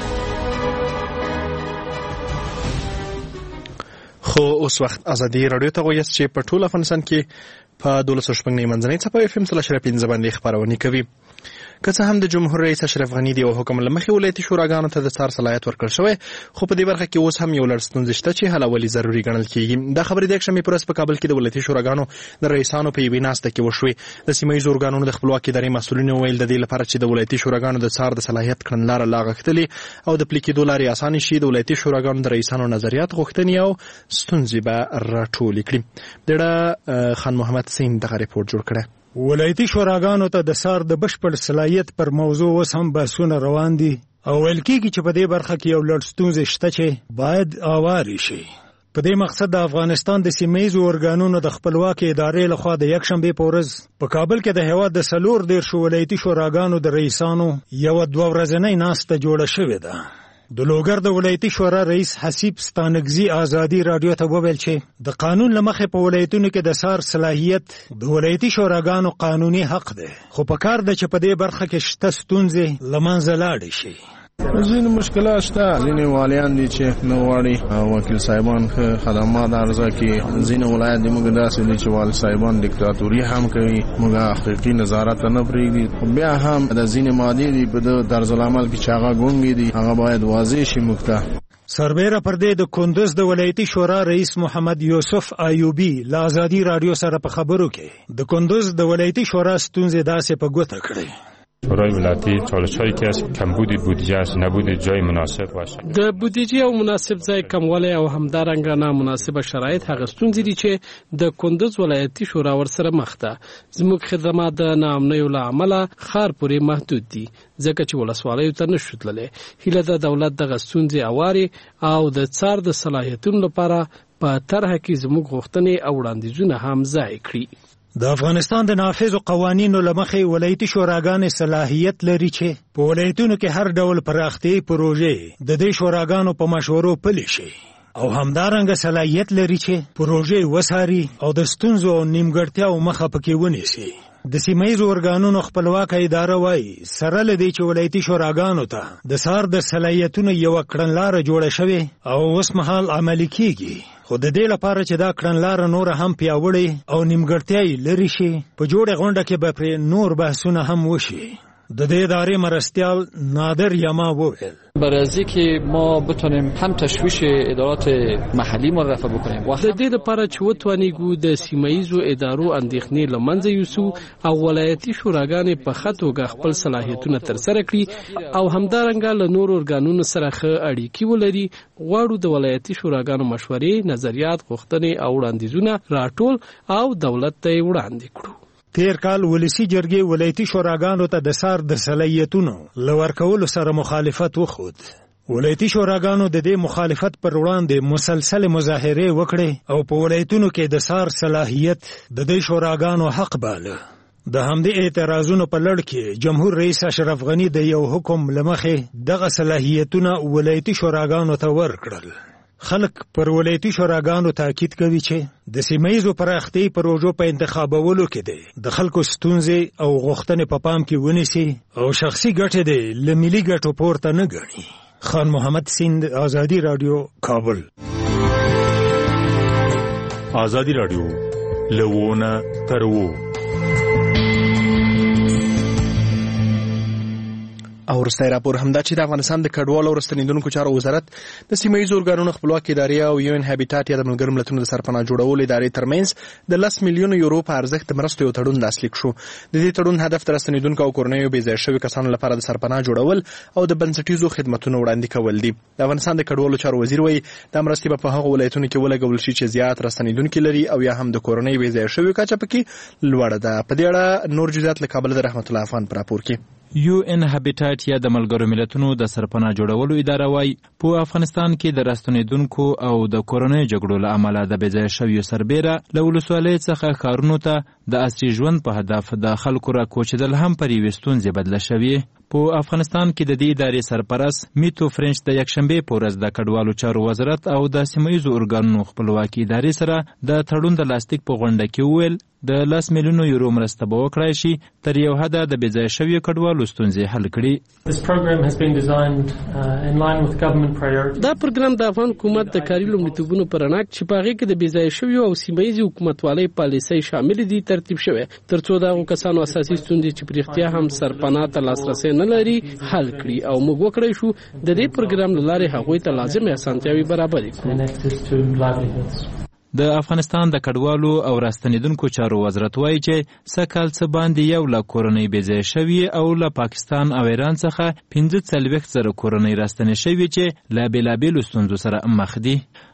خو اوس وخت ازادي رادیو ته وایي چې په ټول افغانستان کې په 12.9 منځنۍ څپه FM 3.5 باندې خبرونه کوي. که څه هم د جمهور رئیس اشرف غنی دی او حکم لمخې ولایتي شوراګانو ته د څار صلاحیت ورکړل شوی، خو په دې برخه کې اوس هم یو لړ ستونزې شته چې حلول ضروري ګڼل کیږي. دا خبرې د یکشنبې پر ورځ په کابل کې د ولایتي شوراګانو د رئیسانو په یوې ناسته کې وشوې. د سیمه ییزو ارګانونو د خپلواکۍ ادارې مسؤلینو ویل د دې لپاره چې د ولایتي شوراګانو د څار د صلاحیت کړنلاره لا غښتلې او د پلي کېدو لارې اسانه شي، د ولایتي شوراګانو د رئیسانو نظریات، غوښتنې او ستونزې به راټولې کړي. دړه خان محمد سین دغه ریپورت جوړ کړی. ولایتي شوراګانو ته د څار د بشپړ صلاحیت پر موضوع اوس هم بحثونه روان دي او ویل کېږي چې په دې برخه کې یو لړ ستونزې شته چې باید اوارې شي. په دې مقصد د افغانستان د سیمه ییزو ارګانونو د خپلواکۍ ادارې لخوا د یکشنبې په ورځ په کابل کې د هیواد د 14 ولایتي شوراګانو د رئیسانو یو 2 ورځنۍ ناسته جوړه شوې ده. د لوګر د ولایتي شورا رئیس حسیب ستانګزي ازادي رادیو ته وویل چې د قانون لمخې په ولایتونو کې د سار صلاحیت د ولایتي شوراګانو قانوني حق دی، خو په کار د چې په دې برخه کې شته ستونزې لمنځه لاړې شي. ځینې مشکلات شته، ځینې والیان دي چې نه غواړي وکیل صاحبان خدمات عرضه کړي، ځینې ولایت دي موږ داسې دي چې والي صاحبان دیکتاتوري هم کوي، موږ حقیقي نظارت نه پرېږدي. بیا هم د ځینې مادې دي په طرز العمل کې چې هغه ګونګې دي هغه باید واضح شي موږ ته. سربیره پر دې د کندوز د ولایتي شورا رئیس محمد یوسف ایوبی له ازادي رادیو سره په خبرو کې د کندوز د ولایتي شورا ستونزې داسې په ګوته کړې. شورای ولایتی چالش‌هایی که از کمبود بودجه است، نبود جای مناسب باشه. د بودجه او مناسب ځای کموالی او همدارنګه نامناسبه شرایط هغه ستونزې دي چې د کندوز ولایتي شورا ورسره مخ ده. زموږ خدمات د ناامنیو له امله ښار پورې محدود دي ځکه چې ولسوالیو ته نشو تللی. هیله ده دولت دغه ستونزې اواري او د څار د صلاحیتونو لپاره په طرحه کې زموږ غوښتنې او وړاندیزونه هم ځای کړي. د افغانستان د نافذو قوانینو لمخې ولایتي شوراګانې صلاحیت لري چې په ولایتونو کې هر ډول پراختیايي پروژې د دې شوراګانو په مشورو پلي شي او همدارنګه صلاحیت لري چې پروژې وساري او د ستونزو او نیمګړتیاو مخه پکې ونیسي. د سیمه‌ییزو ارګانونو خپلواکه اداره وایي سره له دې چې ولایتي شوراګانو ته د سار د صلاحیتونو یوه کړنلاره جوړه شوې او اوس مهال عملي کیږي، خو د دې لپاره چې دا کړنلاره نور هم پیاوړې او نیمګړتیاوې لري شي په جوړه غونډه کې به پرې نور بحثونه هم وشي. د دې ادارې مرستیال نادر یما وویل برای از اینکه ما بتونیم هم تشویش ادارات محلی ما رفع بکنیم د دې لپاره چې وتوانیږو د سیمه‌ییزو ادارو اندېښنې له منځه یوسو او ولایتي شوراګانې په ښه توګه خپل صلاحیتونه ترسره کړي او همدارنګه له نورو ارګانونو سره ښه اړیکې ولري. غواړو د ولایتي شوراګانو مشورې، نظریات، غوښتنې او وړاندیزونه راټول او دولت ته وړاندې کړو. تیر کال ولسی جرګې ولایتي شوراګانو ته د سار د صلاحیتونو لورکولو سره مخالفت وخود. ولایتي شوراګانو د دې مخالفت پر وړاندې مسلسل مظاهرې وکړې او په ولایتونو کې د سار صلاحیت د دې شوراګانو حق باله. د همدې اعتراضونو په لړ کې جمهور رئیس اشرف غنی د یو حکم لمخې دغه صلاحیتونه ولایتي شوراګانو ته ورکړل. خلک پر ولایتي شوراګانو تاکید کوي چې د سیمه‌ییزو پراختیايي پروژو په انتخابولو کې د خلکو ستونزې او غوښتنې په پام کې ونیسي او شخصي ګټې د له ملي ګټو پورته نه ګڼي. خان محمد سیند، ازادي رادیو، کابل. ازادي رادیو لوونه ترو او ورسته راپور همدا چې د افغانستان د کډوالو او راستنیدونکو چارو وزارت د سیمه‌ییزو ارګانونو خپلواکي ادارې او یو ان هابیټات یا د ملګرو ملتونو د سرپناه جوړولو ادارې ترمنځ د 10 میلیون یورو په ارزښت د مرستو یو تړون لاسلیک شو. د دې تړون هدف د راستنیدونکو او کورنیو بې ځای شوي کسانو لپاره د سرپناه جوړول او د بنسټیزو خدماتو وړاندې کول دي. د افغانستان د کډوالو چارو وزیر وایي د مرستې په هغه ولایتونو کې ولګول شي چې زیات راستنیدونکو لري او یا هم د کورنیو بې ځای شوي کچه پکې لوړه ده. په دې اړه نور جزئیات له کابل د رحمت الله افغان پر راپور کې. یو ان هابیټات یا د ملګرو ملتونو د سرپناه جوړولو اداره وایي په افغانستان کې د راستنیدونکو او د کورنیو جګړو له امله د بې ځای شویو سربیره له ولسوالۍ څخه ښارونو ته د عصري ژوند په هدف د خلکو راکوچېدل هم پر یوې ستونزې بدله شوې. په افغانستان کې د دې ادارې سرپرست میتو فرنچ د یکشنبې په ورځ د کډوالو چارو وزارت او د سیمه‌ییزو ارګانونو خپلواکي ادارې سره د تړون د لاسلیک په غونډه کې وویل د 10 میلیون یورو مرسته به وکړای شي تر یو حده د بې ځای شویو کډوالو ستونزې حل کړي. دا پروګرام د افغان حکومت د کاري لومړیتوبونو پر رڼا چې په هغې کې د بې ځای شویو او سیمه‌ییزې حکومتوالۍ پالیسۍ شاملې دي ترتیب شوی تر څو د هغو کسانو اساسي ستونزې چې په رښتیا هم سرپناه ته لاسرسی نه لري حل کړي او موږ وکړی شو د دې پروګرام له لارې هغوی ته لازمې اسانتیاوې برابرې کړو. د افغانستان د کډوالو او راستنیدونکو چارو وزارت وایي چې سکهال څه باندې 1 لک کورنۍ بې ځای شوي او له پاکستان او ایران څخه 45,000 کورنۍ راستنې شوي چې له بېلابېلو ستونزو سره مخ دي.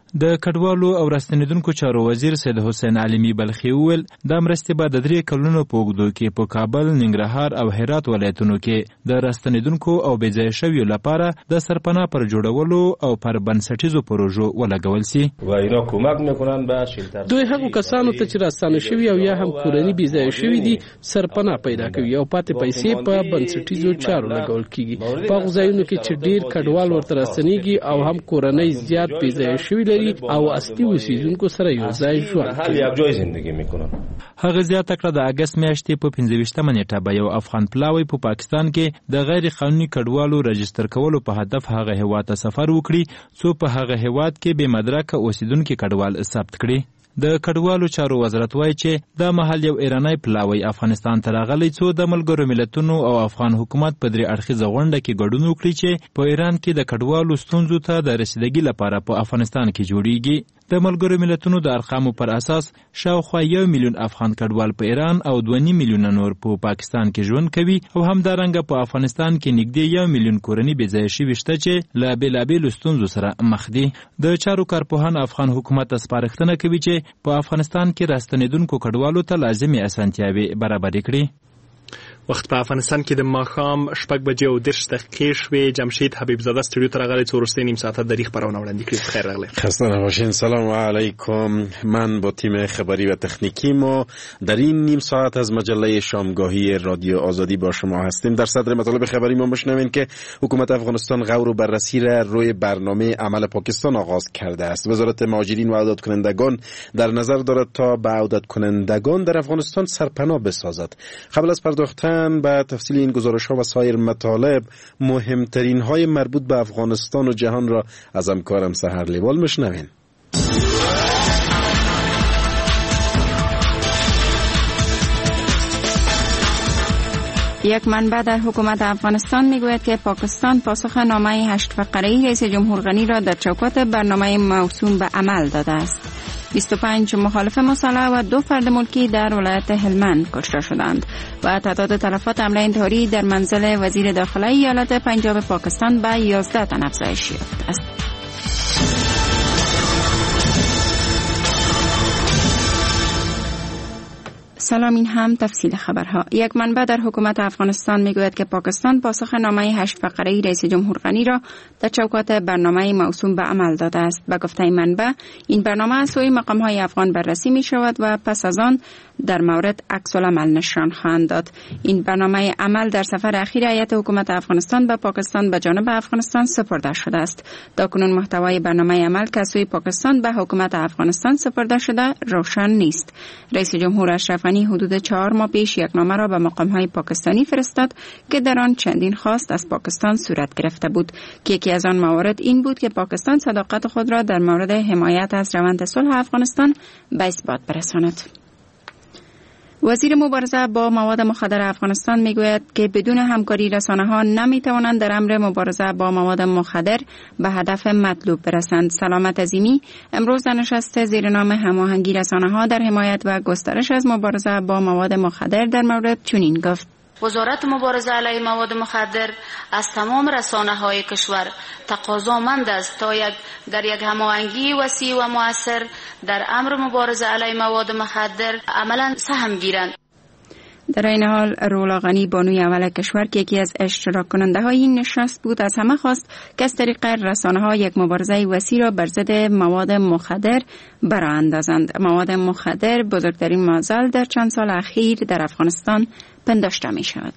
د کډوالو او راستنیدونکو چارو وزیر سید حسین علمی بلخی وویل د مرستې به د 3 کلونو په اوږدو کې په کابل، ننګرهار او هرات ولایتونو کې د راستنیدونکو او بېځایه شویو لپاره د سرپناه پر جوړولو او پر بنسټیزو پروژو ولګول سي. و اینا کمک میکنن به شیلتر. دوی هغو کسانو ته چې راستانه شوي او یا هم کورني بېځایه شوي دي سرپناه پیدا کوي او پاتې پیسې په بنسټیزو چارو لګول کیږي. په هغو ځایونو کې چې ډیر کډوال ورته راستنیږي او هم کورنۍ زیات بېځایه شوي او اصلي اوسیدونکو سره یو ځای ژوند کوي. هغه زیاته کړه د اګست میاشتې په 25مه نیټه به یو افغان پلاوی په پاکستان کې د غیر قانوني کډوالو رجستر کولو په هدف هغه هیواد ته سفر وکړي څو په هغه هیواد کې بې مدرکه اوسیدونکو کډوال ثبت کړي. د کډوالو چارو وزارت وایي چې د محل یو ایرانی پلاوی افغانستان ته راغلی څو د ملګرو ملتونو او افغان حکومت په 3 اړخیزه غونډه کې ګډون وکړي چې په ایران کې د کډوالو ستونزو ته د رسیدګۍ لپاره په افغانستان کې جوړیږي. د ملګرو ملتونو د ارقامو پر اساس شاوخوا 1 میلیون افغان کډوال په ایران او 2.5 میلیونه نور په پاکستان کې ژوند کوي او همدارنګه په افغانستان کې نږدې 1 میلیون کورنۍ بېځایه شوي شته چې له بېلابېلو ستونزو سره مخ دي. د چارو کارپوهان افغان حکومت ته سپارښتنه کوي چې په افغانستان کې راستنیدونکو کډوالو ته لازمي اسانتیاوې برابرې کړي. وخت په افغانستان کې د ماښام 6:10 شوې. جمشید حبیب زاده استودیو ته راغلی څو وروستۍ نیم ساعته دری خبرونه وړاندې کړي. خیر راغلی. خسته نباشین. سلام علیکم. من با تیم خبری و تکنیکی ما در این نیم ساعت از مجله شامگاهی رادیو آزادی با شما هستیم. در صدر مطالب خبری ما بشنوین که حکومت افغانستان غور و بررسی را روی برنامه عمل پاکستان آغاز کرده است. وزارت مهاجرین و عودت کنندگان در نظر دارد تا به عودت کنندگان در افغانستان سرپناه بسازد. قبل از پرداختن به تفصیل این گزارش‌ها و سایر مطالب مهمترین های مربوط به افغانستان و جهان را از همکارم سحر لیوال میشنوین. یک منبع در حکومت افغانستان میگوید که پاکستان پاسخ نامه 8 فقره‌ای رئیس جمهور غنی را در چوکات برنامه موسوم به عمل داده است. 25 مخالف مسلح و 2 فرد ملکی در ولایت هلمند کشته شدند و تعداد تلفات حمله انتحاری در منزل وزیر داخله ایالت پنجاب پاکستان به 11 تن افزایش یافته است. سلام، این هم تفصیل خبرها. یک منبع در حکومت افغانستان میگوید که پاکستان پاسخ نامه 8 فقره‌ای رئیس جمهور غنی را در چوکات برنامه موسوم به عمل داده است. به گفته منبع این برنامه از سوی مقام‌های افغان بررسی می شود و پس از آن در مورد عکس‌العمل نشان خواهند داد. این برنامه عمل در سفر اخیر هیئت حکومت افغانستان به پاکستان به جانب افغانستان سپرده شده است. تاکنون محتوای برنامه عمل که از سوی پاکستان به حکومت افغانستان سپرده شده روشن نیست. رئیس جمهور اشرف غنی حدود 4 ماه پیش یک نامه را به مقام‌های پاکستانی فرستاد که در آن چندین خواست از پاکستان صورت گرفته بود که یکی از آن موارد این بود که پاکستان صداقت خود را در مورد حمایت از روند صلح افغانستان به اثبات برساند. وزیر مبارزه با مواد مخدر افغانستان میگوید که بدون همکاری رسانه‌ها نمیتوانند در امر مبارزه با مواد مخدر به هدف مطلوب برسند. سلامت عظیمی امروز در نشست زیر نام هماهنگی رسانه‌ها در حمایت و گسترش از مبارزه با مواد مخدر در مورد چنین گفت: وزارت مبارزه علیه مواد مخدر از تمام رسانه‌های کشور تقاضامند است تا در یک هماهنگی وسیع و مؤثر در امر مبارزه علیه مواد مخدر عملاً سهم گیرند. در این حال رولا غنی بانوی اول کشور که یکی از اشتراک کننده های این نشست بود از همه خواست که از طریق رسانه ها یک مبارزه وسیع را بر ضد مواد مخدر برآ اندازند. مواد مخدر بزرگترین معضل در چند سال اخیر در افغانستان پنداشته می شود.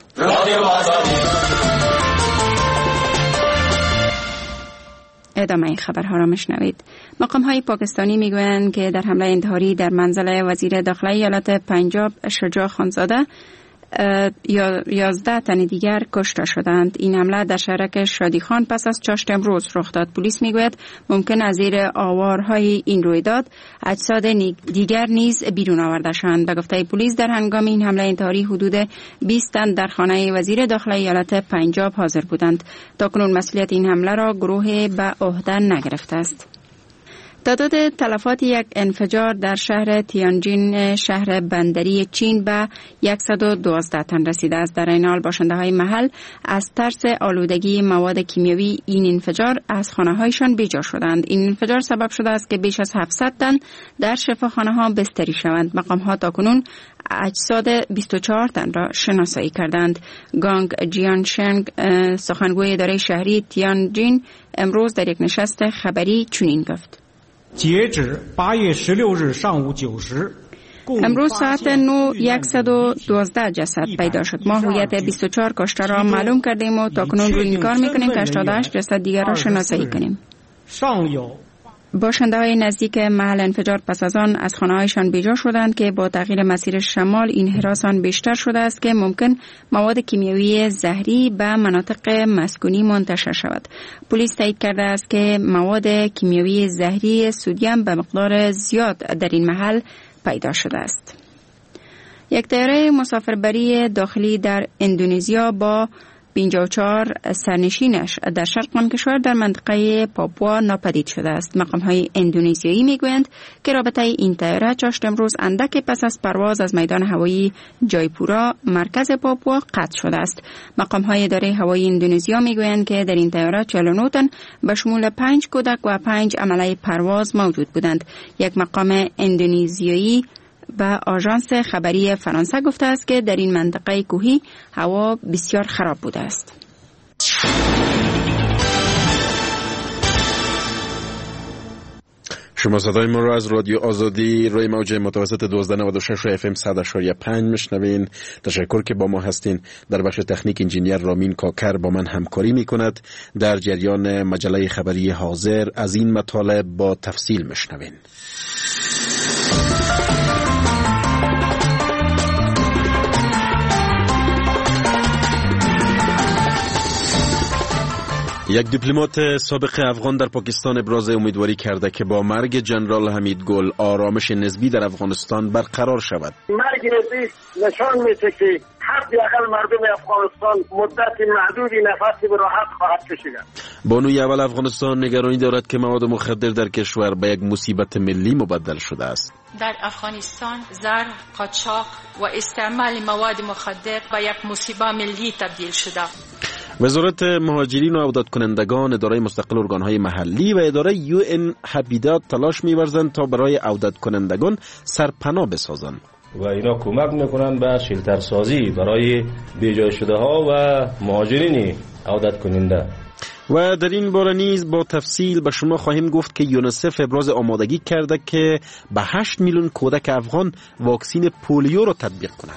ادامه این خبرها را میشنوید. مقام‌های پاکستانی میگویند که در حمله انتحاری در منزل وزیر داخله ایالت پنجاب شجاع خانزاده 11 تن دیگر کشته شدند. این حمله در شهرک شادیخان پس از چاشت امروز رخ داد. پلیس میگوید ممکن از زیر آوارهای این رویداد اجساد دیگر نیز بیرون آورده شدند. به گفته پلیس در هنگام این حمله انتحاری حدود 20 تن در خانه وزیر داخله ایالت پنجاب حاضر بودند. تاکنون مسئولیت این حمله را گروه به عهده نگرفته است. تعداد تلفات یک انفجار در شهر تیانجین شهر بندری چین به 112 تن رسیده است. در این حال باشنده های محل از ترس آلودگی مواد کیمیایی این انفجار از خانه هایشان بیجا شدند. این انفجار سبب شده است که بیش از 700 تن در شفاخانه ها بستری شوند. مقام ها تاکنون اجساد 24 تن را شناسایی کردند. گانگ جیانشنگ سخنگوی اداره شهری تیانجین امروز در یک نشست خبری چنین گفت: امروز ساعت 9 112 جسد پیدا شد. ما هویت 24 کشته را معلوم کردیم و تاکنون روی این کار میکنیم که 88 جسد دیگر را شناسایی کنیم. باشنده های نزدیک محل انفجار پس از آن از خانه هایشان بیجا شدند که با تغییر مسیر شمال این حراسان بیشتر شده است که ممکن مواد کیمیایی زهری به مناطق مسکونی منتشر شود. پلیس تایید کرده است که مواد کیمیایی زهری سدیم به مقدار زیاد در این محل پیدا شده است. یک طیاره مسافربری داخلی در اندونزیا با 54 سرنشینش در شرق آن کشور در منطقه پاپوا ناپدید شده است. مقام‌های اندونزیایی میگویند که رابطه این طیاره چاشت امروز اندک پس از پرواز از میدان هوایی جایپورا مرکز پاپوا قطع شده است. مقام‌های اداره هوایی اندونزیا میگویند که در این طیاره 49 تن به شمول 5 کودک و 5 عمله پرواز موجود بودند. یک مقام اندونزیایی به آژانس خبری فرانسه گفته است که در این منطقه کوهی هوا بسیار خراب بوده است. شما صدای ما را از رادیو آزادی روی موج متوسط 1296 FM 100.5 میشنوین. تشکر که با ما هستین. در بخش تکنیک انجینیر رامین کاکر با من همکاری میکند. در جریان مجله خبری حاضر از این مطالب با تفصیل میشنوین. یک دیپلمات سابق افغان در پاکستان ابراز امیدواری کرده که با مرگ جنرال حمید گل آرامش نسبی در افغانستان برقرار شود. مرگ نسبی نشان میده که حداقل مردم افغانستان مدت محدودی نفسی به راحت خواهد کشید. بانوی اول افغانستان نگرانی دارد که مواد مخدر در کشور به یک مصیبت ملی مبدل شده است. در افغانستان زر، قاچاق و استعمال مواد مخدر به یک مصیبه ملی تبدیل شده. وزارت مهاجرین و عودت کنندگان، اداره مستقل ارگانهای محلی و اداره UN هابیتات تلاش می‌ورزند تا برای عودت کنندگان سرپناه بسازند و اینا کمک میکنن به شیلتر سازی برای بیجای شده ها و مهاجرین عودت کننده. و در این باره نیز با تفصیل به شما خواهیم گفت که یونیسف ابراز آمادگی کرده که به 8 میلیون کودک افغان واکسین پولیو را تطبیق کند.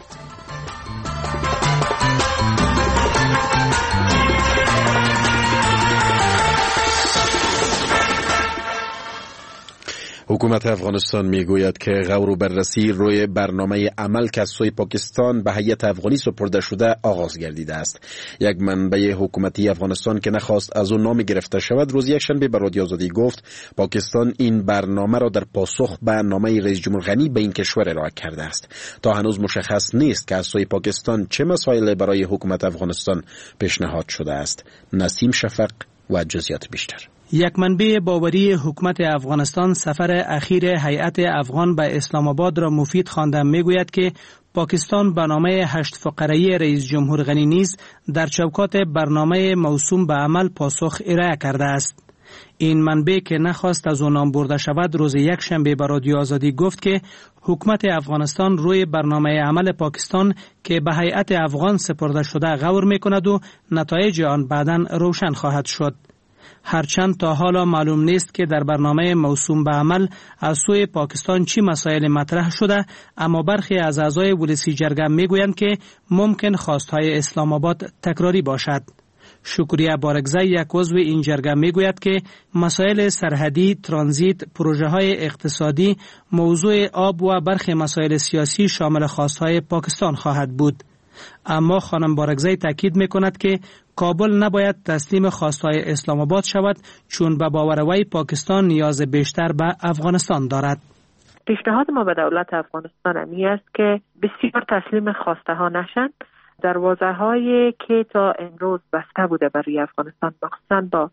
حکومت افغانستان میگوید که غور و بررسی روی برنامه عمل که از سوی پاکستان به هیئت افغانی سپرده شده آغاز گردیده است. یک منبع حکومتی افغانستان که نخواست از او نام گرفته شود روز یکشنبه به رادیو آزادی گفت پاکستان این برنامه را در پاسخ به نامه رئیس جمهور غنی به این کشور ارائه کرده است. تا هنوز مشخص نیست که از سوی پاکستان چه مسائلی برای حکومت افغانستان پیشنهاد شده است. نسیم شفق و جزئیات بیشتر. یک منبع باوری حکومت افغانستان سفر اخیر هیئت افغان به اسلام آباد را مفید خوانده میگوید که پاکستان به نامه 8 فقره‌ای رئیس جمهور غنی نیز در چوکات برنامه موسوم به عمل پاسخ ارائه کرده است. این منبع که نخواست از آن نام برده شود روز یکشنبه به رادیو آزادی گفت که حکومت افغانستان روی برنامه عمل پاکستان که به هیئت افغان سپرده شده غور میکند و نتایج آن بعداً روشن خواهد شد. هرچند تا حالا معلوم نیست که در برنامه موسوم به عمل از سوی پاکستان چی مسائل مطرح شده، اما برخی از اعضای ولسی جرگه میگویند که ممکن خواستهای اسلام آباد تکراری باشد. شکریه بارگزی یک عضو این جرگه میگوید که مسائل سرحدی، ترانزیت، پروژه های اقتصادی، موضوع آب و برخی مسائل سیاسی شامل خواستهای پاکستان خواهد بود. اما خانم بارگزی تاکید میکند که کابل نباید تسلیم خواستهای اسلام آباد شود چون به باور وی پاکستان نیاز بیشتر به افغانستان دارد. پیشنهاد ما به دولت افغانستان امی است که بسیار تسلیم خواسته ها نشند. دروازه هایی که تا امروز بسته بوده برای افغانستان مخصوصا با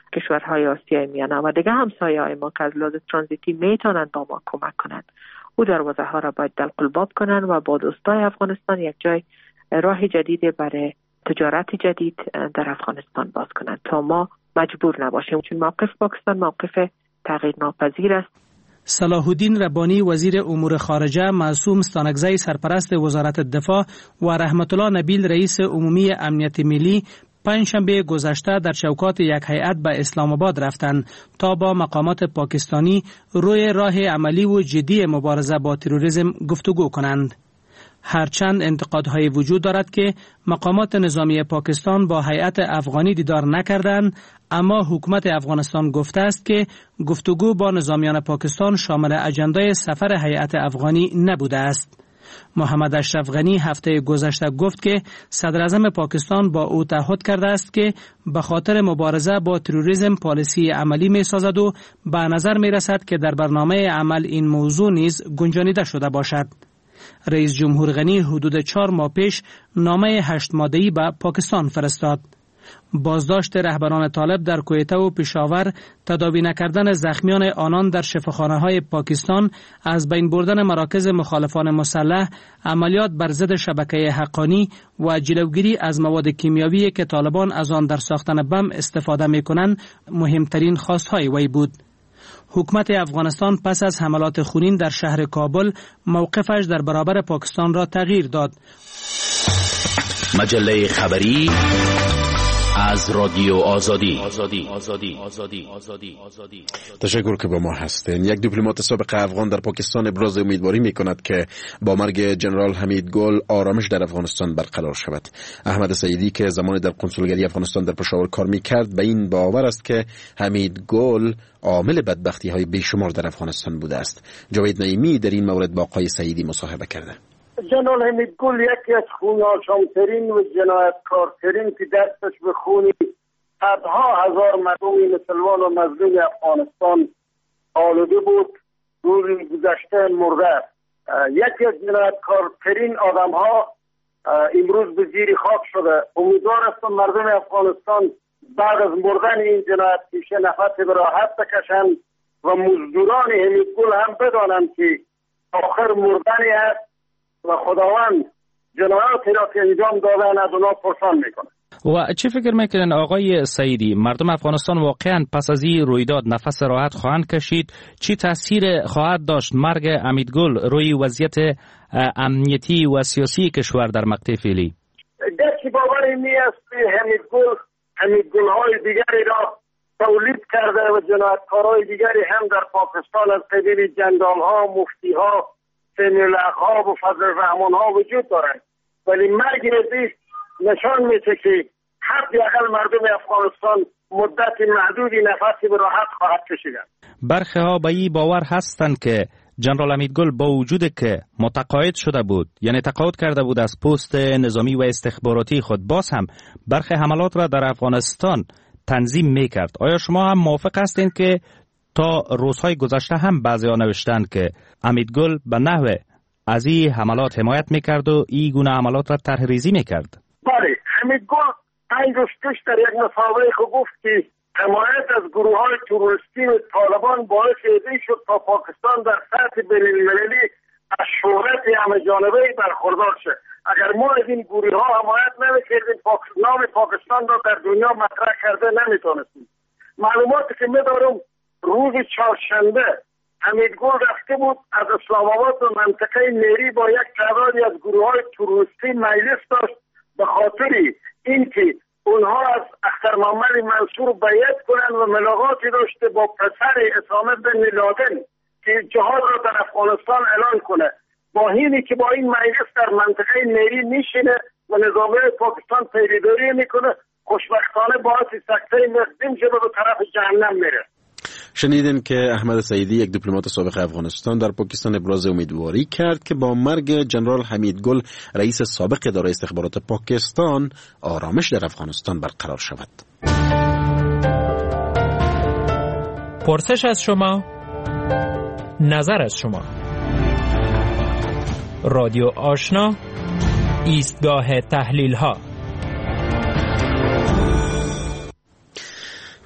کشورهای آسیای میانه و دیگه همسایه‌های ما که از لحاظ ترانزیتی میتونن با ما کمک کنند. او دروازه ها را باید دلقلباب کنن و با دوستای افغانستان یک جای راه جدید برای تجارت جدید در افغانستان باز کنند تا ما مجبور نباشیم، چون موقف پاکستان موقف تغییر ناپذیر است. صلاح الدین ربانی وزیر امور خارجه، معصوم ستانکزی سرپرست وزارت دفاع و رحمت الله نبیل رئیس عمومی امنیت ملی پنجشنبه گذشته در چوکات یک هیئت به اسلام آباد رفتند تا با مقامات پاکستانی روی راه عملی و جدی مبارزه با تروریسم گفتگو کنند. هرچند انتقادهای وجود دارد که مقامات نظامی پاکستان با هیئت افغانی دیدار نکردند، اما حکومت افغانستان گفته است که گفتگو با نظامیان پاکستان شامل اجندای سفر هیئت افغانی نبوده است. محمد اشرف غنی هفته گذشته گفت که صدر اعظم پاکستان با او تعهد کرده است که به خاطر مبارزه با تروریسم پالیسی عملی می سازد و به نظر می رسد که در برنامه عمل این موضوع نیز گنجانیده شده باشد. رئیس جمهور غنی حدود 4 ماه پیش نامه 8 ماده‌ای به پاکستان فرستاد. بازداشت رهبران طالب در کویته و پشاور، تداوی نکردن زخمیان آنان در شفاخانه‌های پاکستان، از بین بردن مراکز مخالفان مسلح، عملیات بر ضد شبکه حقانی و جلوگیری از مواد کیمیاوی که طالبان از آن در ساختن بم استفاده می‌کنند مهمترین خواست‌های وی بود. حکومت افغانستان پس از حملات خونین در شهر کابل موقفش در برابر پاکستان را تغییر داد. مجله خبری از رادیو آزادی. تشکر که با ما هستین. یک دیپلمات سابق افغان در پاکستان ابراز امیدواری می کند که با مرگ جنرال حمید گل آرامش در افغانستان برقرار شود. احمد سیدی که زمانی در کنسولگری افغانستان در پشاور کار می کرد به این باور است که حمید گل عامل بدبختی های بیشمار در افغانستان بوده است. جاوید نعیمی در این مورد با آقای سیدی مصاحبه کرده. جنرال حمید گل یکی از خون‌آشام‌ترین و جنایتکارترین که دستش به خون صدها هزار مردم مسلمان و مظلوم افغانستان آلوده بود، روز گذشته مرده. یکی از جنایتکارترین آدم‌ها امروز به زیر خاک شده. امیدوار هستم مردم افغانستان بعد از مردن این جنایتکش نفس به راحت بکشند و مزدوران حمید گل هم بدانند که آخر مردنی است و خداوند جنایاتی را که انجام دادن از اونا پرسان میکنه. و چه فکر میکنن آقای سیدی، مردم افغانستان واقعا پس از این رویداد نفس راحت خواهند کشید؟ چی تاثیر خواهد داشت مرگ حمید گل روی وضعیت امنیتی و سیاسی کشور در مقطع فعلی؟ دستی باور اینی است که حمید گل های دیگری را تولید کرده و جنایتکارهای دیگری هم در پاکستان از قبیل جندال ها، مفتی ها، سمیل اخاب و فضل رحمان ها وجود دارند، ولی مرگ ازیش نشان میده که حداقل مردم افغانستان مدت محدودی نفسی به راحت خواهد کشیدن. برخی ها به این باور هستند که جنرال حمید گل با وجود که متقاعد شده بود، یعنی تقاعد کرده بود از پست نظامی و استخباراتی خود، باز هم برخی حملات را در افغانستان تنظیم میکرد. آیا شما هم موافق هستید که تا روزهای گذشته هم بعضی ها نوشتند که حمید گل به نحو از این حملات حمایت میکرد و این گونه حملات را طرح ریزی میکرد؟ بله، حمید گل 5 روز پیش در یک مسابقه گفت که حمایت از گروه های تروریستی و طالبان باعث این شد تا پاکستان در سطح بین‌المللی از شهرت همه جانبه برخوردار شد. اگر ما از این گروه ها حمایت نمیکردیم نام پاکستان را در دنیا مطرح کرده نمیتونستیم. معلوماتی که میدارم روز چهارشنبه حمید گل رفته بود از اسلام آباد و منطقه نیری با یک تعدادی از گروه های تروریستی مجلس داشت به خاطر اینکه اونها از اختر محمد منصور بیعت کنند و ملاقاتی داشته با پسر اسامه بن لادن که جهاد را در افغانستان اعلان کنه. با اینی که با این مجلس در منطقه نیری میشینه و نظامیه پاکستان پیروی میکنه، خوشبختانه باعث سکته مقدم شده به طرف جهنم میره. شنیدین که احمد سیدی، یک دیپلمات سابق افغانستان در پاکستان، ابراز امیدواری کرد که با مرگ جنرال حمید گل رئیس سابق اداره استخبارات پاکستان آرامش در افغانستان برقرار شود. پرسش از شما، نظر از شما. رادیو آشنا، ایستگاه تحلیل ها.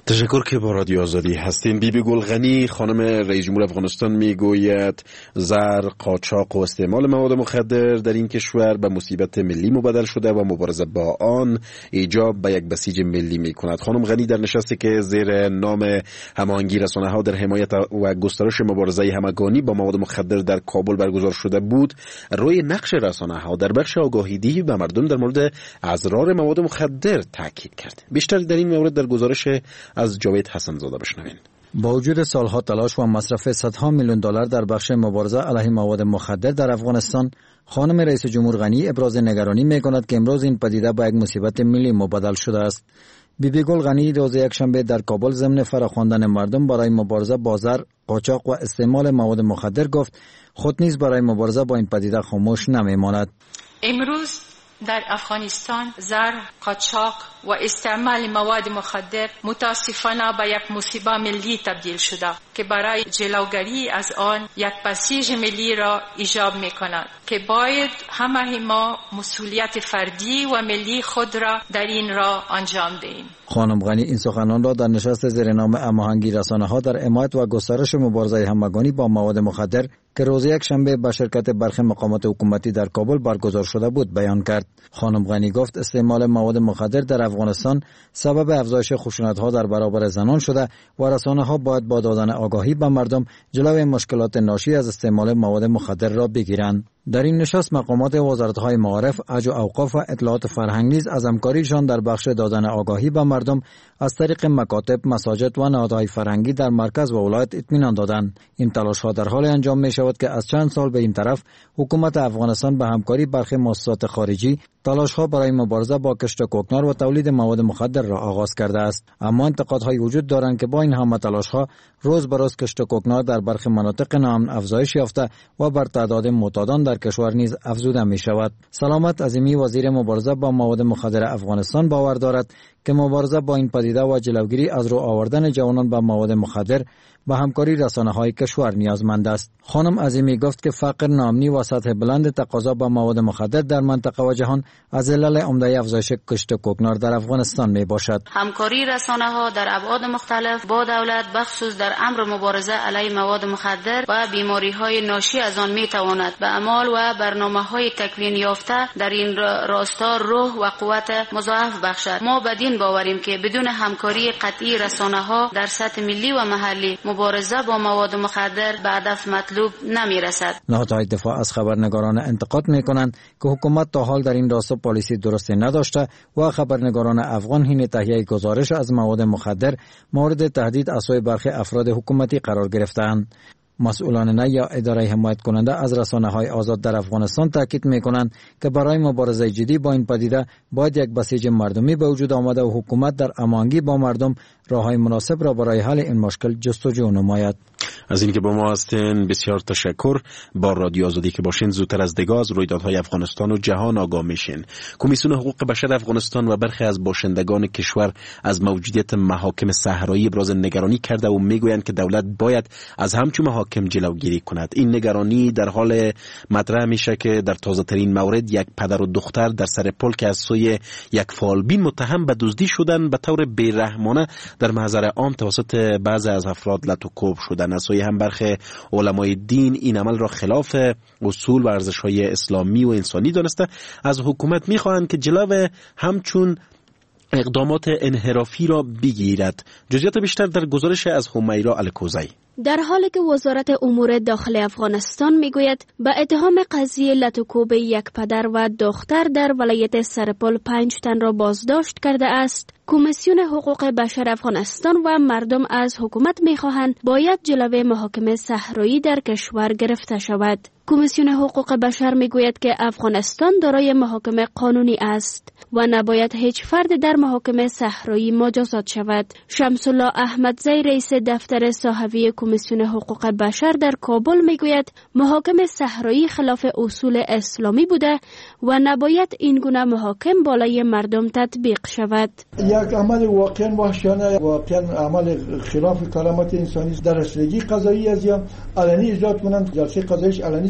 تشکر که با رادیو آزادی هستین. بیبی گل غنی خانم رئیس جمهور افغانستان میگوید زر، قاچاق و استعمال مواد مخدر در این کشور به مصیبت ملی مبدل شده و مبارزه با آن ایجاب به یک بسیج ملی میکند. خانم غنی در نشستی که زیر نام هماهنگی رسانه‌ها در حمایت و گسترش مبارزه همگانی با مواد مخدر در کابل برگزار شده بود، روی نقش رسانه‌ها در بخش آگاهی‌دهی به مردم در مورد اضرار مواد مخدر تاکید کرد. بیشتر در این مورد در گزارش از جاوید حسن زاده بشنوین. با وجود سالها تلاش و مصرف صدها میلیون دلار در بخش مبارزه علیه مواد مخدر در افغانستان، خانم رئیس جمهور غنی ابراز نگرانی می‌کند که امروز این پدیده به یک مصیبت ملی مبدل شده است. بیبی گل غنی روز یکشنبه در کابل ضمن فراخواندن مردم برای مبارزه با زر، قاچاق و استعمال مواد مخدر گفت خود نیز برای مبارزه با این پدیده خاموش نمی‌ماند. امروز در افغانستان زر، قاچاق و استعمال مواد مخدر متاسفانه به یک مصیبت ملی تبدیل شده که برای جلوگیری از آن یک بسیج ملی را ایجاب می‌کند که باید همه ما مسئولیت فردی و ملی خود را در این راه انجام دهیم. خانم غنی این سخنان را در نشست زیر نام هماهنگی رسانه‌ها در حمایت و گسترش مبارزه همگانی با مواد مخدر که روز یکشنبه به شرکت برخی مقامات حکومتی در کابل برگزار شده بود بیان کرد. خانم غنی گفت استعمال مواد مخدر در افغانستان سبب افزایش خشونت‌ها در برابر زنان شده و رسانه‌ها باید با دادن آگاهی به مردم جلوی مشکلات ناشی از استعمال مواد مخدر را بگیرند. در این نشست مقامات وزارت‌های معارف، عج و اوقاف و اطلاعات فرهنگ نیز از همکاریشان در بخش دادن آگاهی به مردم از طریق مکاتب، مساجد و نهادهای فرهنگی در مرکز و ولایت اطمینان دادند. این تلاش‌ها در حال انجام می‌شود که از چند سال به این طرف حکومت افغانستان به همکاری برخی مؤسسات خارجی تلاش‌ها برای مبارزه با کشت کوکنار و تولید مواد مخدر را آغاز کرده است. اما انتقادهای وجود دارند که با این همه تلاش‌ها روز به روز کشت کوکنار در برخی مناطق ناامن افزایش یافته و بر تعداد معتادان در کشور نیز افزوده می‌شود. سلامت عظیمی وزیر مبارزه با مواد مخدر افغانستان باور دارد که مبارزه با این پدیده و جلوگیری از رو آوردن جوانان به مواد مخدر به همکاری رسانه‌های کشور نیازمند است. خانم عظیمی گفت که فقر، ناامنی و سطح بلند تقاضا به مواد مخدر در منطقه و جهان از علل عمده افزایش کشت کوکنار در افغانستان می باشد. همکاری رسانه‌ها در ابعاد مختلف با دولت بخصوص در امر مبارزه علیه مواد مخدر و بیماری‌های ناشی از آن می‌تواند به اعمال و برنامه‌های تکوین یافته در این راستا روح و قوت مضاعف بخشد. ما بدین باوریم که بدون همکاری قطعی رسانه‌ها در سطح ملی و محلی مبارزه با مواد مخدر به هدف مطلوب نمی‌رسد. نهادهای دفاع از خبرنگاران انتقاد می‌کنند که حکومت تا حال در این راستا پالیسی درستی نداشته و خبرنگاران افغان حین تهیه گزارش از مواد مخدر مورد تهدید از سوی برخی افراد حکومتی قرار گرفته‌اند. مسئولان نه یا اداره حمایت کننده از رسانه‌های آزاد در افغانستان تاکید می‌کنند که برای مبارزه جدی با این پدیده باید یک بسیج مردمی به وجود آمده و حکومت در هماهنگی با مردم راه‌های مناسب را برای حل این مشکل جستجو نماید. از اینکه با ما هستین بسیار تشکر. با رادیو آزادی که باشین زودتر از دیگه از رویدادهای افغانستان و جهان آگاه میشین. کمیسیون حقوق بشر افغانستان و برخی از باشندگان کشور از موجودیت محاکم صحرایی ابراز نگرانی کرده و میگویند که دولت باید از همچون محاکم جلوگیری کند. این نگرانی در حال مطرح میشه که در تازه ترین مورد یک پدر و دختر در سر پل که از سوی یک فالبین متهم به دزدی شدن به طور بیرحمانه در محضر عام توسط بعضی از افراد لط و کوب شدن. از سوی هم برخی علمای دین این عمل را خلاف اصول و ارزش‌های اسلامی و انسانی دانسته از حکومت می‌خواهند که جلو همچون اقدامات انحرافی را بگیرد. جزئیات بیشتر در گزارش از همیرا الکوزی. در حالی که وزارت امور داخل افغانستان میگوید به اتهام قضیه لط و کوب یک پدر و دختر در ولایت سرپل 5 تن را بازداشت کرده است، کمیسیون حقوق بشر افغانستان و مردم از حکومت میخواهند باید جلوه محاکم صحرایی در کشور گرفته شود. کمیسیون حقوق بشر میگوید که افغانستان دارای محاکم قانونی است و نباید هیچ فرد در محاکم صحرایی مجازات شود. شمس الله احمدزی رئیس دفتر صحوی کمیسیون حقوق بشر در کابل میگوید محاکم صحرایی خلاف اصول اسلامی بوده و نباید این گونه محاکم بالای مردم تطبیق شود. یک عمل واقعا وحشیانه، واقعا عمل خلاف کرامت انسانی در رسیدگی قضایی از یا علنی ایجاد کنند. جلسه قضاییش علنی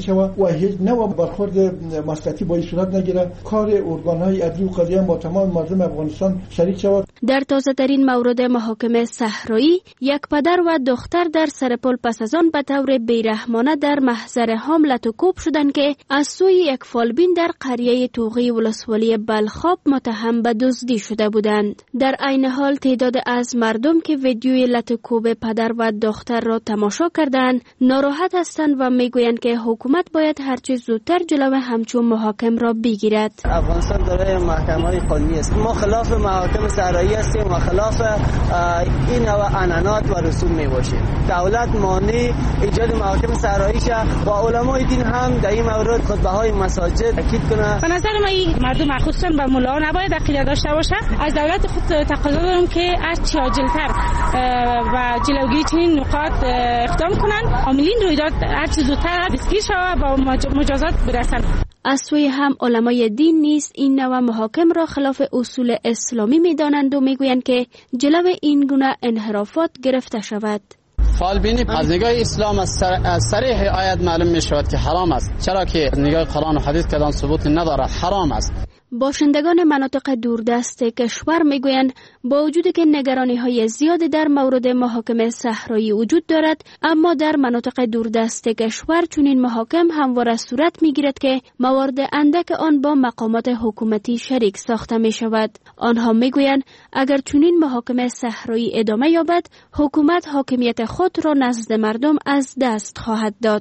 شود و هیچ نوع برخورد مسلطی با این صورت نگیره. کار ارگان‌های عدلی و قضاییه با تمام مردم افغانستان شریک شود. در تازه‌ترین مورد محاکمه صحرایی، یک پدر و دختر در سرپل پس از آن به طور بیرحمانه در محضر حملت و کوب شدند که از سوی یک فالبین در قریه توغی ولسوالی بلخاب متهم به دزدی شده بودند. در عین حال تعداد از مردم که ویدیوی لطوکوب پدر و دختر را تماشا کردند ناراحت هستند و میگویند که حکومت باید هرچه زودتر جلو همچون محاکم را بگیرد. افغانستان دارای محکمه‌های قانونی است. ما خلاف محاکم صحرایی هستیم و خلاف این نوع عنعنات و رسوم میباشیم. دولت مانع ایجاد محاکم صحرایی شد و علمای دین هم در این مورد خطبه‌های مساجد تاکید کنند. به نظر ما این مردم خصوصا به ملاها نباید عقیده داشته باشه. از دولت خود تقاضا دارم که از چه عاجل‌تر و جلوگیری چنین نقاط اقدام کنند. عاملین رویداد هر چه زودتر دستگیر شوند و مجازات برسند. از سوی هم علمای دین نیز این نوع محاکم را خلاف اصول اسلامی می‌دانند و میگویند که جلو این گونه انحرافات گرفته شود. فالبینی از نگاه اسلام از صریح آیت معلوم می شود که حرام است، چرا که از نگاه قرآن و حدیث کدام ثبوت ندارد، حرام است. باشندگان مناطق دوردست کشور میگویند با وجودی که نگرانی‌های زیادی در مورد محاکم صحرایی وجود دارد، اما در مناطق دوردست کشور چنین محاکم همواره صورت میگیرد که موارد اندک آن با مقامات حکومتی شریک ساخته می شود. آنها میگویند اگر چنین محاکم صحرایی ادامه یابد، حکومت حاکمیت خود را نزد مردم از دست خواهد داد.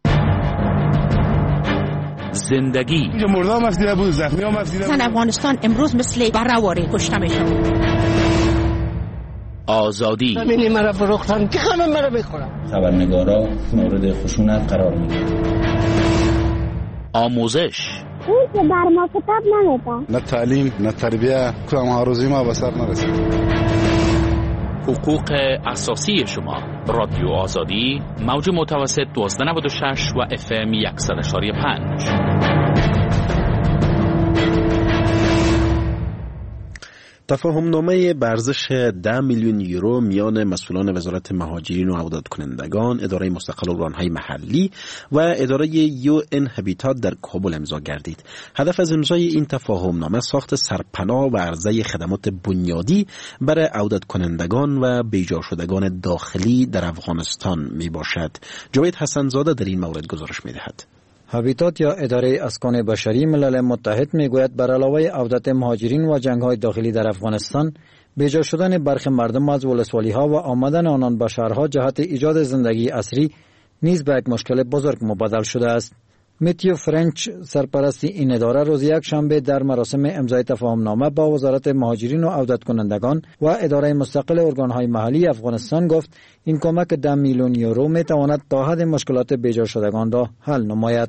زندگی مردم مفیده بود، زخمی هم مفیده بود. افغانستان امروز مثل برآوری کشته میشه. آزادی همین مرا فروختن که همه مرا میخورن. خبرنگارا مورد خشونت قرار میگیرن. آموزش اون که بر ما کتاب نمیده. نه تعلیم نه تربیه، کام هاروزی ما به سر نرسید. حقوق اساسی شما. رادیو آزادی، موج متوسط 1296 و FM 100.5. تفاهمنامه به ارزش 10 میلیون یورو میان مسئولان وزارت مهاجرین و عودت کنندگان، اداره مستقل ارگان‌های محلی و اداره UN هابیتات در کابل امضا گردید. هدف از امضای این تفاهمنامه ساخت سرپناه و عرضه خدمات بنیادی برای عودت کنندگان و بیجا شدگان داخلی در افغانستان می باشد. جاوید حسن زاده در این مورد گزارش می دهد. هابیتات یا اداره اسکان بشری ملل متحد میگوید بر علاوه عودت مهاجرین و جنگ‌های داخلی در افغانستان، بیجا شدن برخی مردم از ولسوالی‌ها و آمدن آنان به شهرها جهت ایجاد زندگی عصری نیز به یک مشکل بزرگ مبدل شده است. میتیو فرنچ سرپرست این اداره روز یک شنبه در مراسم امضای تفاهمنامه با وزارت مهاجرین و عودت کنندگان و اداره مستقل ارگان‌های محلی افغانستان گفت این کمک 10 میلیون یورو می تواند تا حد مشکلات بیجا شدگان را حل نماید.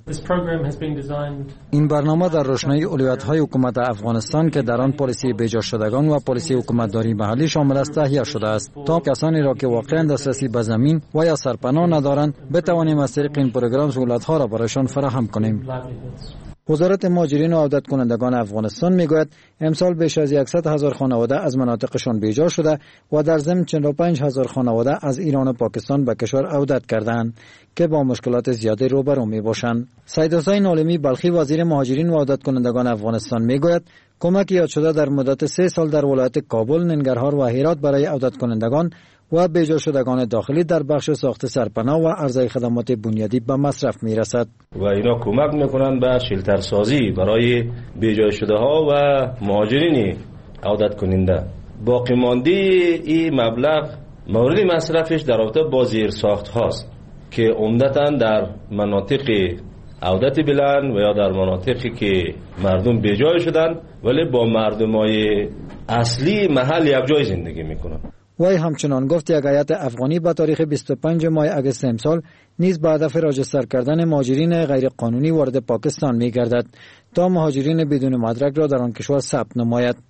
این برنامه در روشنایی اولویت‌های حکومت افغانستان که در آن پالیسی بیجا شدگان و پالیسی حکومتداری محلی شامل است تهیه شده است تا کسانی را که واقعا دسترسی به زمین و یا سرپناه ندارند بتوانیم از طریق این پروگرام سهولت‌ها را برایشان فراهم کنیم. وزارت مهاجرین و عودت کنندگان افغانستان میگوید امسال بیش از 100,000 خانواده از مناطقشان بیجا شده و در ضمن 45,000 خانواده از ایران و پاکستان به کشور عودت کردند که با مشکلات زیادی روبرو میباشند. سید حسین عالمی بلخی وزیر مهاجرین و عودت کنندگان افغانستان میگوید کمک یاد شده در مدت 3 سال در ولایت کابل، ننگرهار و هرات برای عودت کنندگان و بیجا شدگان داخلی در بخش ساخت سرپناه و عرضه خدمات بنیادی به مصرف میرسد و اینا کمک میکنند به شیلتر سازی برای بیجا شده ها و مهاجرین عودت کننده. باقی مانده این مبلغ مورد مصرفش در رابطه با زیر ساخت هاست که عمدتاً در مناطق عودت بلند و یا در مناطقی که مردم بیجا شدند ولی با مردمای اصلی محل یک جای زندگی میکنند. وی همچنان گفت یک هیئت افغانی به تاریخ 25 ماه اگست امسال نیز به هدف راجستر کردن مهاجرین غیر قانونی وارد پاکستان می گردد تا مهاجرین بدون مدرک را در آن کشور ثبت نماید.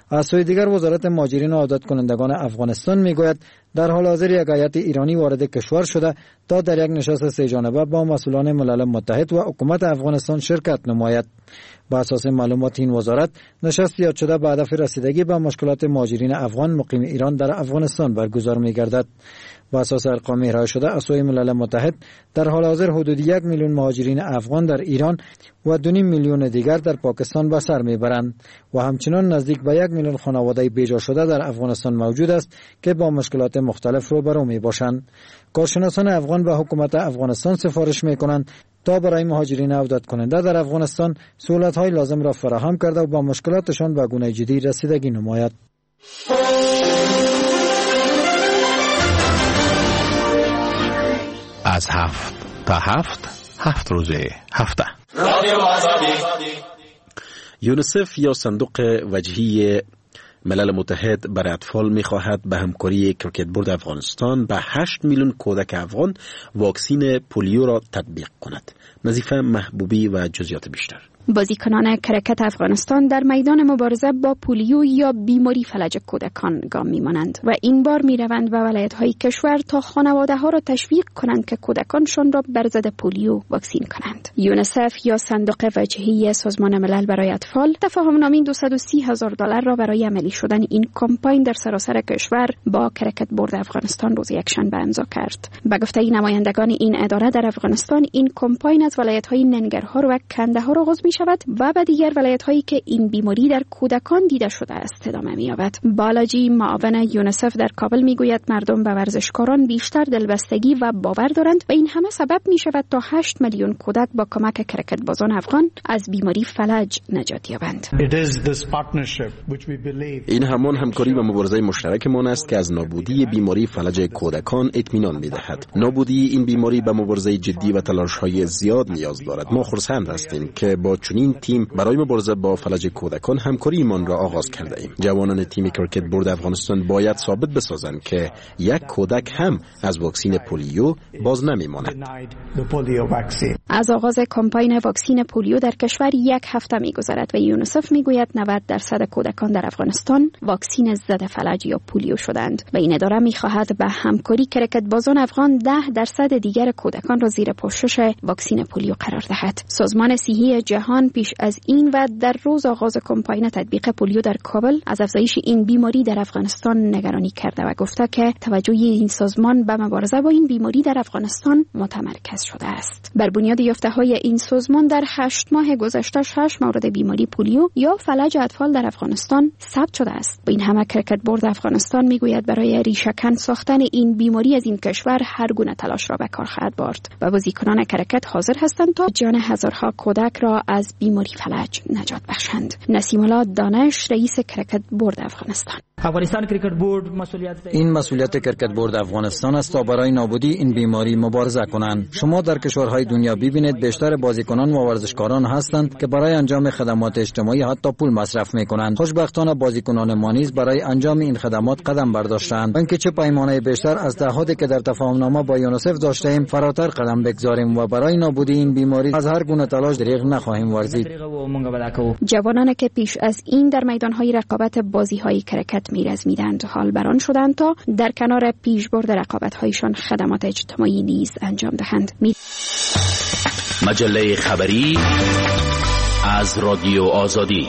از سوی دیگر وزارت مهاجرین و عودت کنندگان افغانستان میگوید در حال حاضر یک هیئت ایرانی وارد کشور شده تا در یک نشست سه جانبه با مسئولان ملل متحد و حکومت افغانستان شرکت نماید. با اساس معلومات این وزارت نشست یاد شده به هدف رسیدگی به مشکلات مهاجرین افغان مقیم ایران در افغانستان برگزار می‌گردد. با اساس ارقام ارائه شده از سوی ملل متحد در حال حاضر حدود 1 میلیون مهاجرین افغان در ایران و 2.5 میلیون دیگر در پاکستان به سر میبرند و همچنان نزدیک به 1 میلیون خانواده بیجا شده در افغانستان موجود است که با مشکلات مختلف روبرو میباشند. کارشناسان افغان به حکومت افغانستان سفارش میکنند تا برای مهاجرین عودت کننده در افغانستان سهولت‌های لازم را فراهم کرده و با مشکلاتشان به گونه جدی رسیدگی نماید. از 7 تا 7 روز هفته یونیسف یا صندوق وجهی ملل متحد برای اطفال می‌خواهد به همکاری کرکت بورد افغانستان به 8 میلیون کودک افغان واکسین پولیو را تطبیق کند. نظیفه محبوبی و جزئیات بیشتر. بازیکنان کرکت افغانستان در میدان مبارزه با پولیو یا بیماری فلج کودکان گام می‌مانند و این بار می‌روند به ولایت‌های کشور تا خانواده‌ها را تشویق کنند که کودکانشان را بر ضد پولیو واکسین کنند. یونیسف یا صندوق وجهی سازمان ملل برای اطفال تفاهم‌نامه $230,000 را برای عملی شدن این کمپاین در سراسر کشور با کرکت بورد افغانستان روز یکشنبه امضا کرد. به گفته نمایندگان این اداره در افغانستان این کمپاین از ولایت‌های ننگرهار و کندهار آغاز شود و به دیگر ولایت‌هایی که این بیماری در کودکان دیده شده است ادامه می‌یابد. بالاجی معاون یونیسف در کابل میگوید مردم به ورزشکاران بیشتر دلبستگی و باور دارند و این همه سبب می‌شود تا 8 میلیون کودک با کمک کرکت بازان افغان از بیماری فلج نجات یابند. این همان همکاری و مبارزه مشترکمان است که از نابودی بیماری فلج کودکان اطمینان می‌دهد. نابودی این بیماری به مبارزه جدی و تلاش‌های زیاد نیاز دارد. ما خرسند هستیم که با چنین تیم برای مبارزه با فلج کودکان همکاریمان را آغاز کرده ایم. جوانان تیم کرکت بورد افغانستان باید ثابت بسازند که یک کودک هم از واکسین پولیو باز نمیماند. از آغاز کمپاین واکسین پولیو در کشور 1 هفته میگذرد و یونیسف میگوید 90% کودکان در افغانستان واکسین ضد فلج یا پولیو شدند و این اداره میخواهد به همکاری کرکت بازان افغان 10% دیگر کودکان را زیر پوشش واکسین پولیو قرار دهد. سازمان صحی جهان پیش از این و در روز آغاز کمپاین تطبیق پولیو در کابل از افزایش این بیماری در افغانستان نگرانی کرده و گفته که توجه این سازمان به مبارزه با این بیماری در افغانستان متمرکز شده است. بر بنیاد یافته‌های این سازمان در 8 ماه گذشته 6 مورد بیماری پولیو یا فلج اطفال در افغانستان ثبت شده است. با این همه کرکت بورد افغانستان میگوید برای ریشه‌کن ساختن این بیماری از این کشور هر گونه تلاش را به کار خواهد برد و بازیکنان کرکت حاضر هستند تا جان هزارها کودک را از بیماری فلج نجات بخشند. نسیم الله دانش رئیس کرکت بورد افغانستان. افغانستان کرکت بورد این مسئولیت کرکت بورد افغانستان است تا برای نابودی این بیماری مبارزه کنند. شما در کشورهای دنیا ببینید بیشتر بازیکنان و ورزشکاران هستند که برای انجام خدمات اجتماعی حتی پول مصرف می‌کنند. خوشبختانه بازیکنان ما نیز برای انجام این خدمات قدم برداشتند. اینکه چه پیمانه بیشتر از تعهدی که در تفاهمنامه با یونیسف داشتیم فراتر قدم بگذاریم و برای نابودی این بیماری از هر گونه تلاش دریغ نخواهیم ورزید. جوانان که پیش از این در میدان‌های رقابت بازی‌های کرکت می‌رزمیدند حال بران شدند تا در کنار پیشبرد رقابت‌هایشان خدمات اجتماعی نیز انجام دهند. مجله خبری از رادیو آزادی.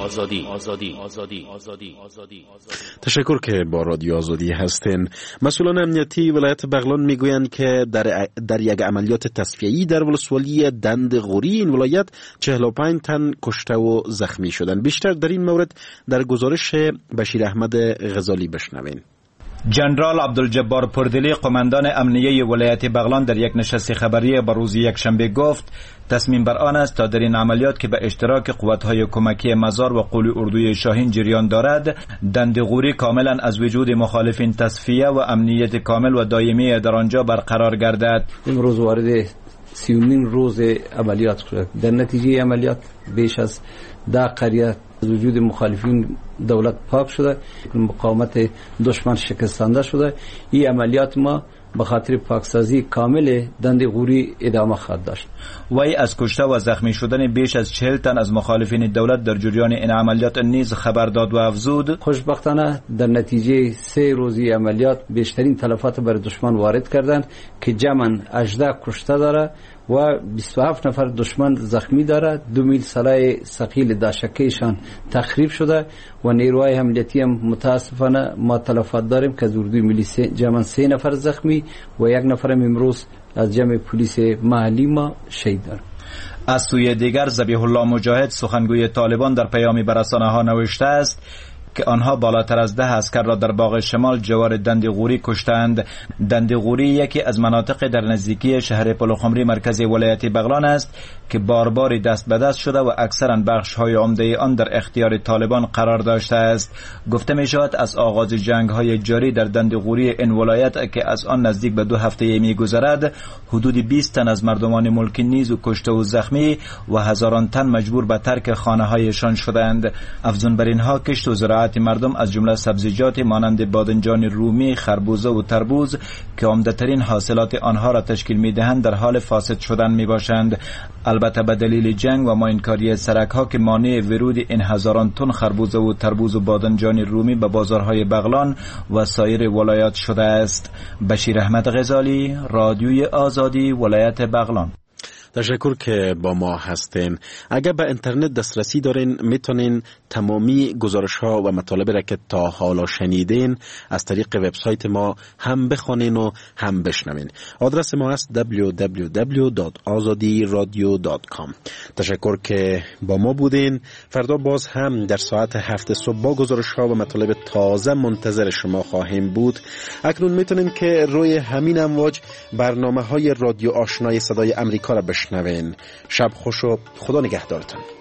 تشکر که با رادیو آزادی هستین. مسئولان امنیتی ولایت بغلان میگویند که در یک عملیات تصفیه‌ای در ولسوالی دند غوری این ولایت 45 تن کشته و زخمی شدند. بیشتر در این مورد در گزارش بشیر احمد غزالی بشنوین. جنرال عبدالجبار پردلی قماندان امنیه ولایت بغلان در یک نشست خبری با روز یکشنبه گفت تصمیم بر آن است تا در این عملیات که به اشتراک قوت‌های کمکی مزار و قول اردوی شاهین جریان دارد دندغوری کاملا از وجود مخالفین تصفیه و امنیت کامل و دائمی در آنجا برقرار گردد. امروز وارد 30مین روز عملیات شد. در نتیجه عملیات بیش از 10 قریه از وجود مخالفین دولت پاک شده، مقاومت دشمن شکستنده شده. این عملیات ما به خاطر پاکسازی کامل دنده غوری ادامه خواهد داشت. وی از کشته و زخمی شدن بیش از 40 تن از مخالفین دولت در جریان این عملیات نیز خبر داد و افزود خوشبختانه در نتیجه 3 روزی عملیات بیشترین تلفات بر دشمن وارد کردند که جمعاً 18 کشته داره و 27 نفر دشمن زخمی داره. 2 میل سلاح ثقیل داشته‌شان تخریب شده و نیروهای عملیاتی هم متاسفانه ما تلفات داریم که از 2 میل جمعاً 3 نفر زخمی و 1 نفر امروز از جمع پلیس محلی ما شهید داره. از سوی دیگر ذبیح الله مجاهد سخنگوی طالبان در پیامی به رسانه‌ها نوشته است که آنها بالاتر از 10 عسکر را در باغ شمال جوار دندیغوری کشتند. دندیغوری یکی از مناطق در نزدیکی شهر پلخمری مرکز ولایت بغلان است که بار دست به دست شده و اکثرا بخش‌های عمده آن در اختیار طالبان قرار داشته است. گفته می شود از آغاز جنگ‌های جاری در دندیغوری این ولایت که از آن نزدیک به 2 هفته می‌گذرد، حدود 20 تن از مردمان ملکی نیز و کشته و زخمی و هزاران تن مجبور به ترک خانه‌هایشان شدند. افزون بر اینها کشت و زراعت مردم از جمله سبزیجات مانند بادنجان رومی، خربوزه و تربوز که عمده‌ترین حاصلات آنها را تشکیل می‌دهند در حال فاسد شدن می‌باشند. البته به دلیل جنگ و ماینکاری سرک‌ها که مانع ورود این هزاران تن خربوزه و تربوز و بادنجان رومی به بازارهای بغلان و سایر ولایات شده است. بشیر احمد غزالی، رادیوی آزادی، ولایت بغلان. تشکر که با ما هستین. اگر به اینترنت دسترسی دارین میتونین تمامی گزارش ها و مطالب را که تا حالا شنیدین از طریق وبسایت ما هم بخونین و هم بشنوین. آدرس ما است www.azadiradio.com. تشکر که با ما بودین. فردا باز هم در ساعت 7 صبح با گزارش ها و مطالب تازه منتظر شما خواهیم بود. اکنون میتونین که روی همین امواج برنامه های رادیو آشنای صدای امریکا را بشنوین. شب خوش و خدا نگهدارتان.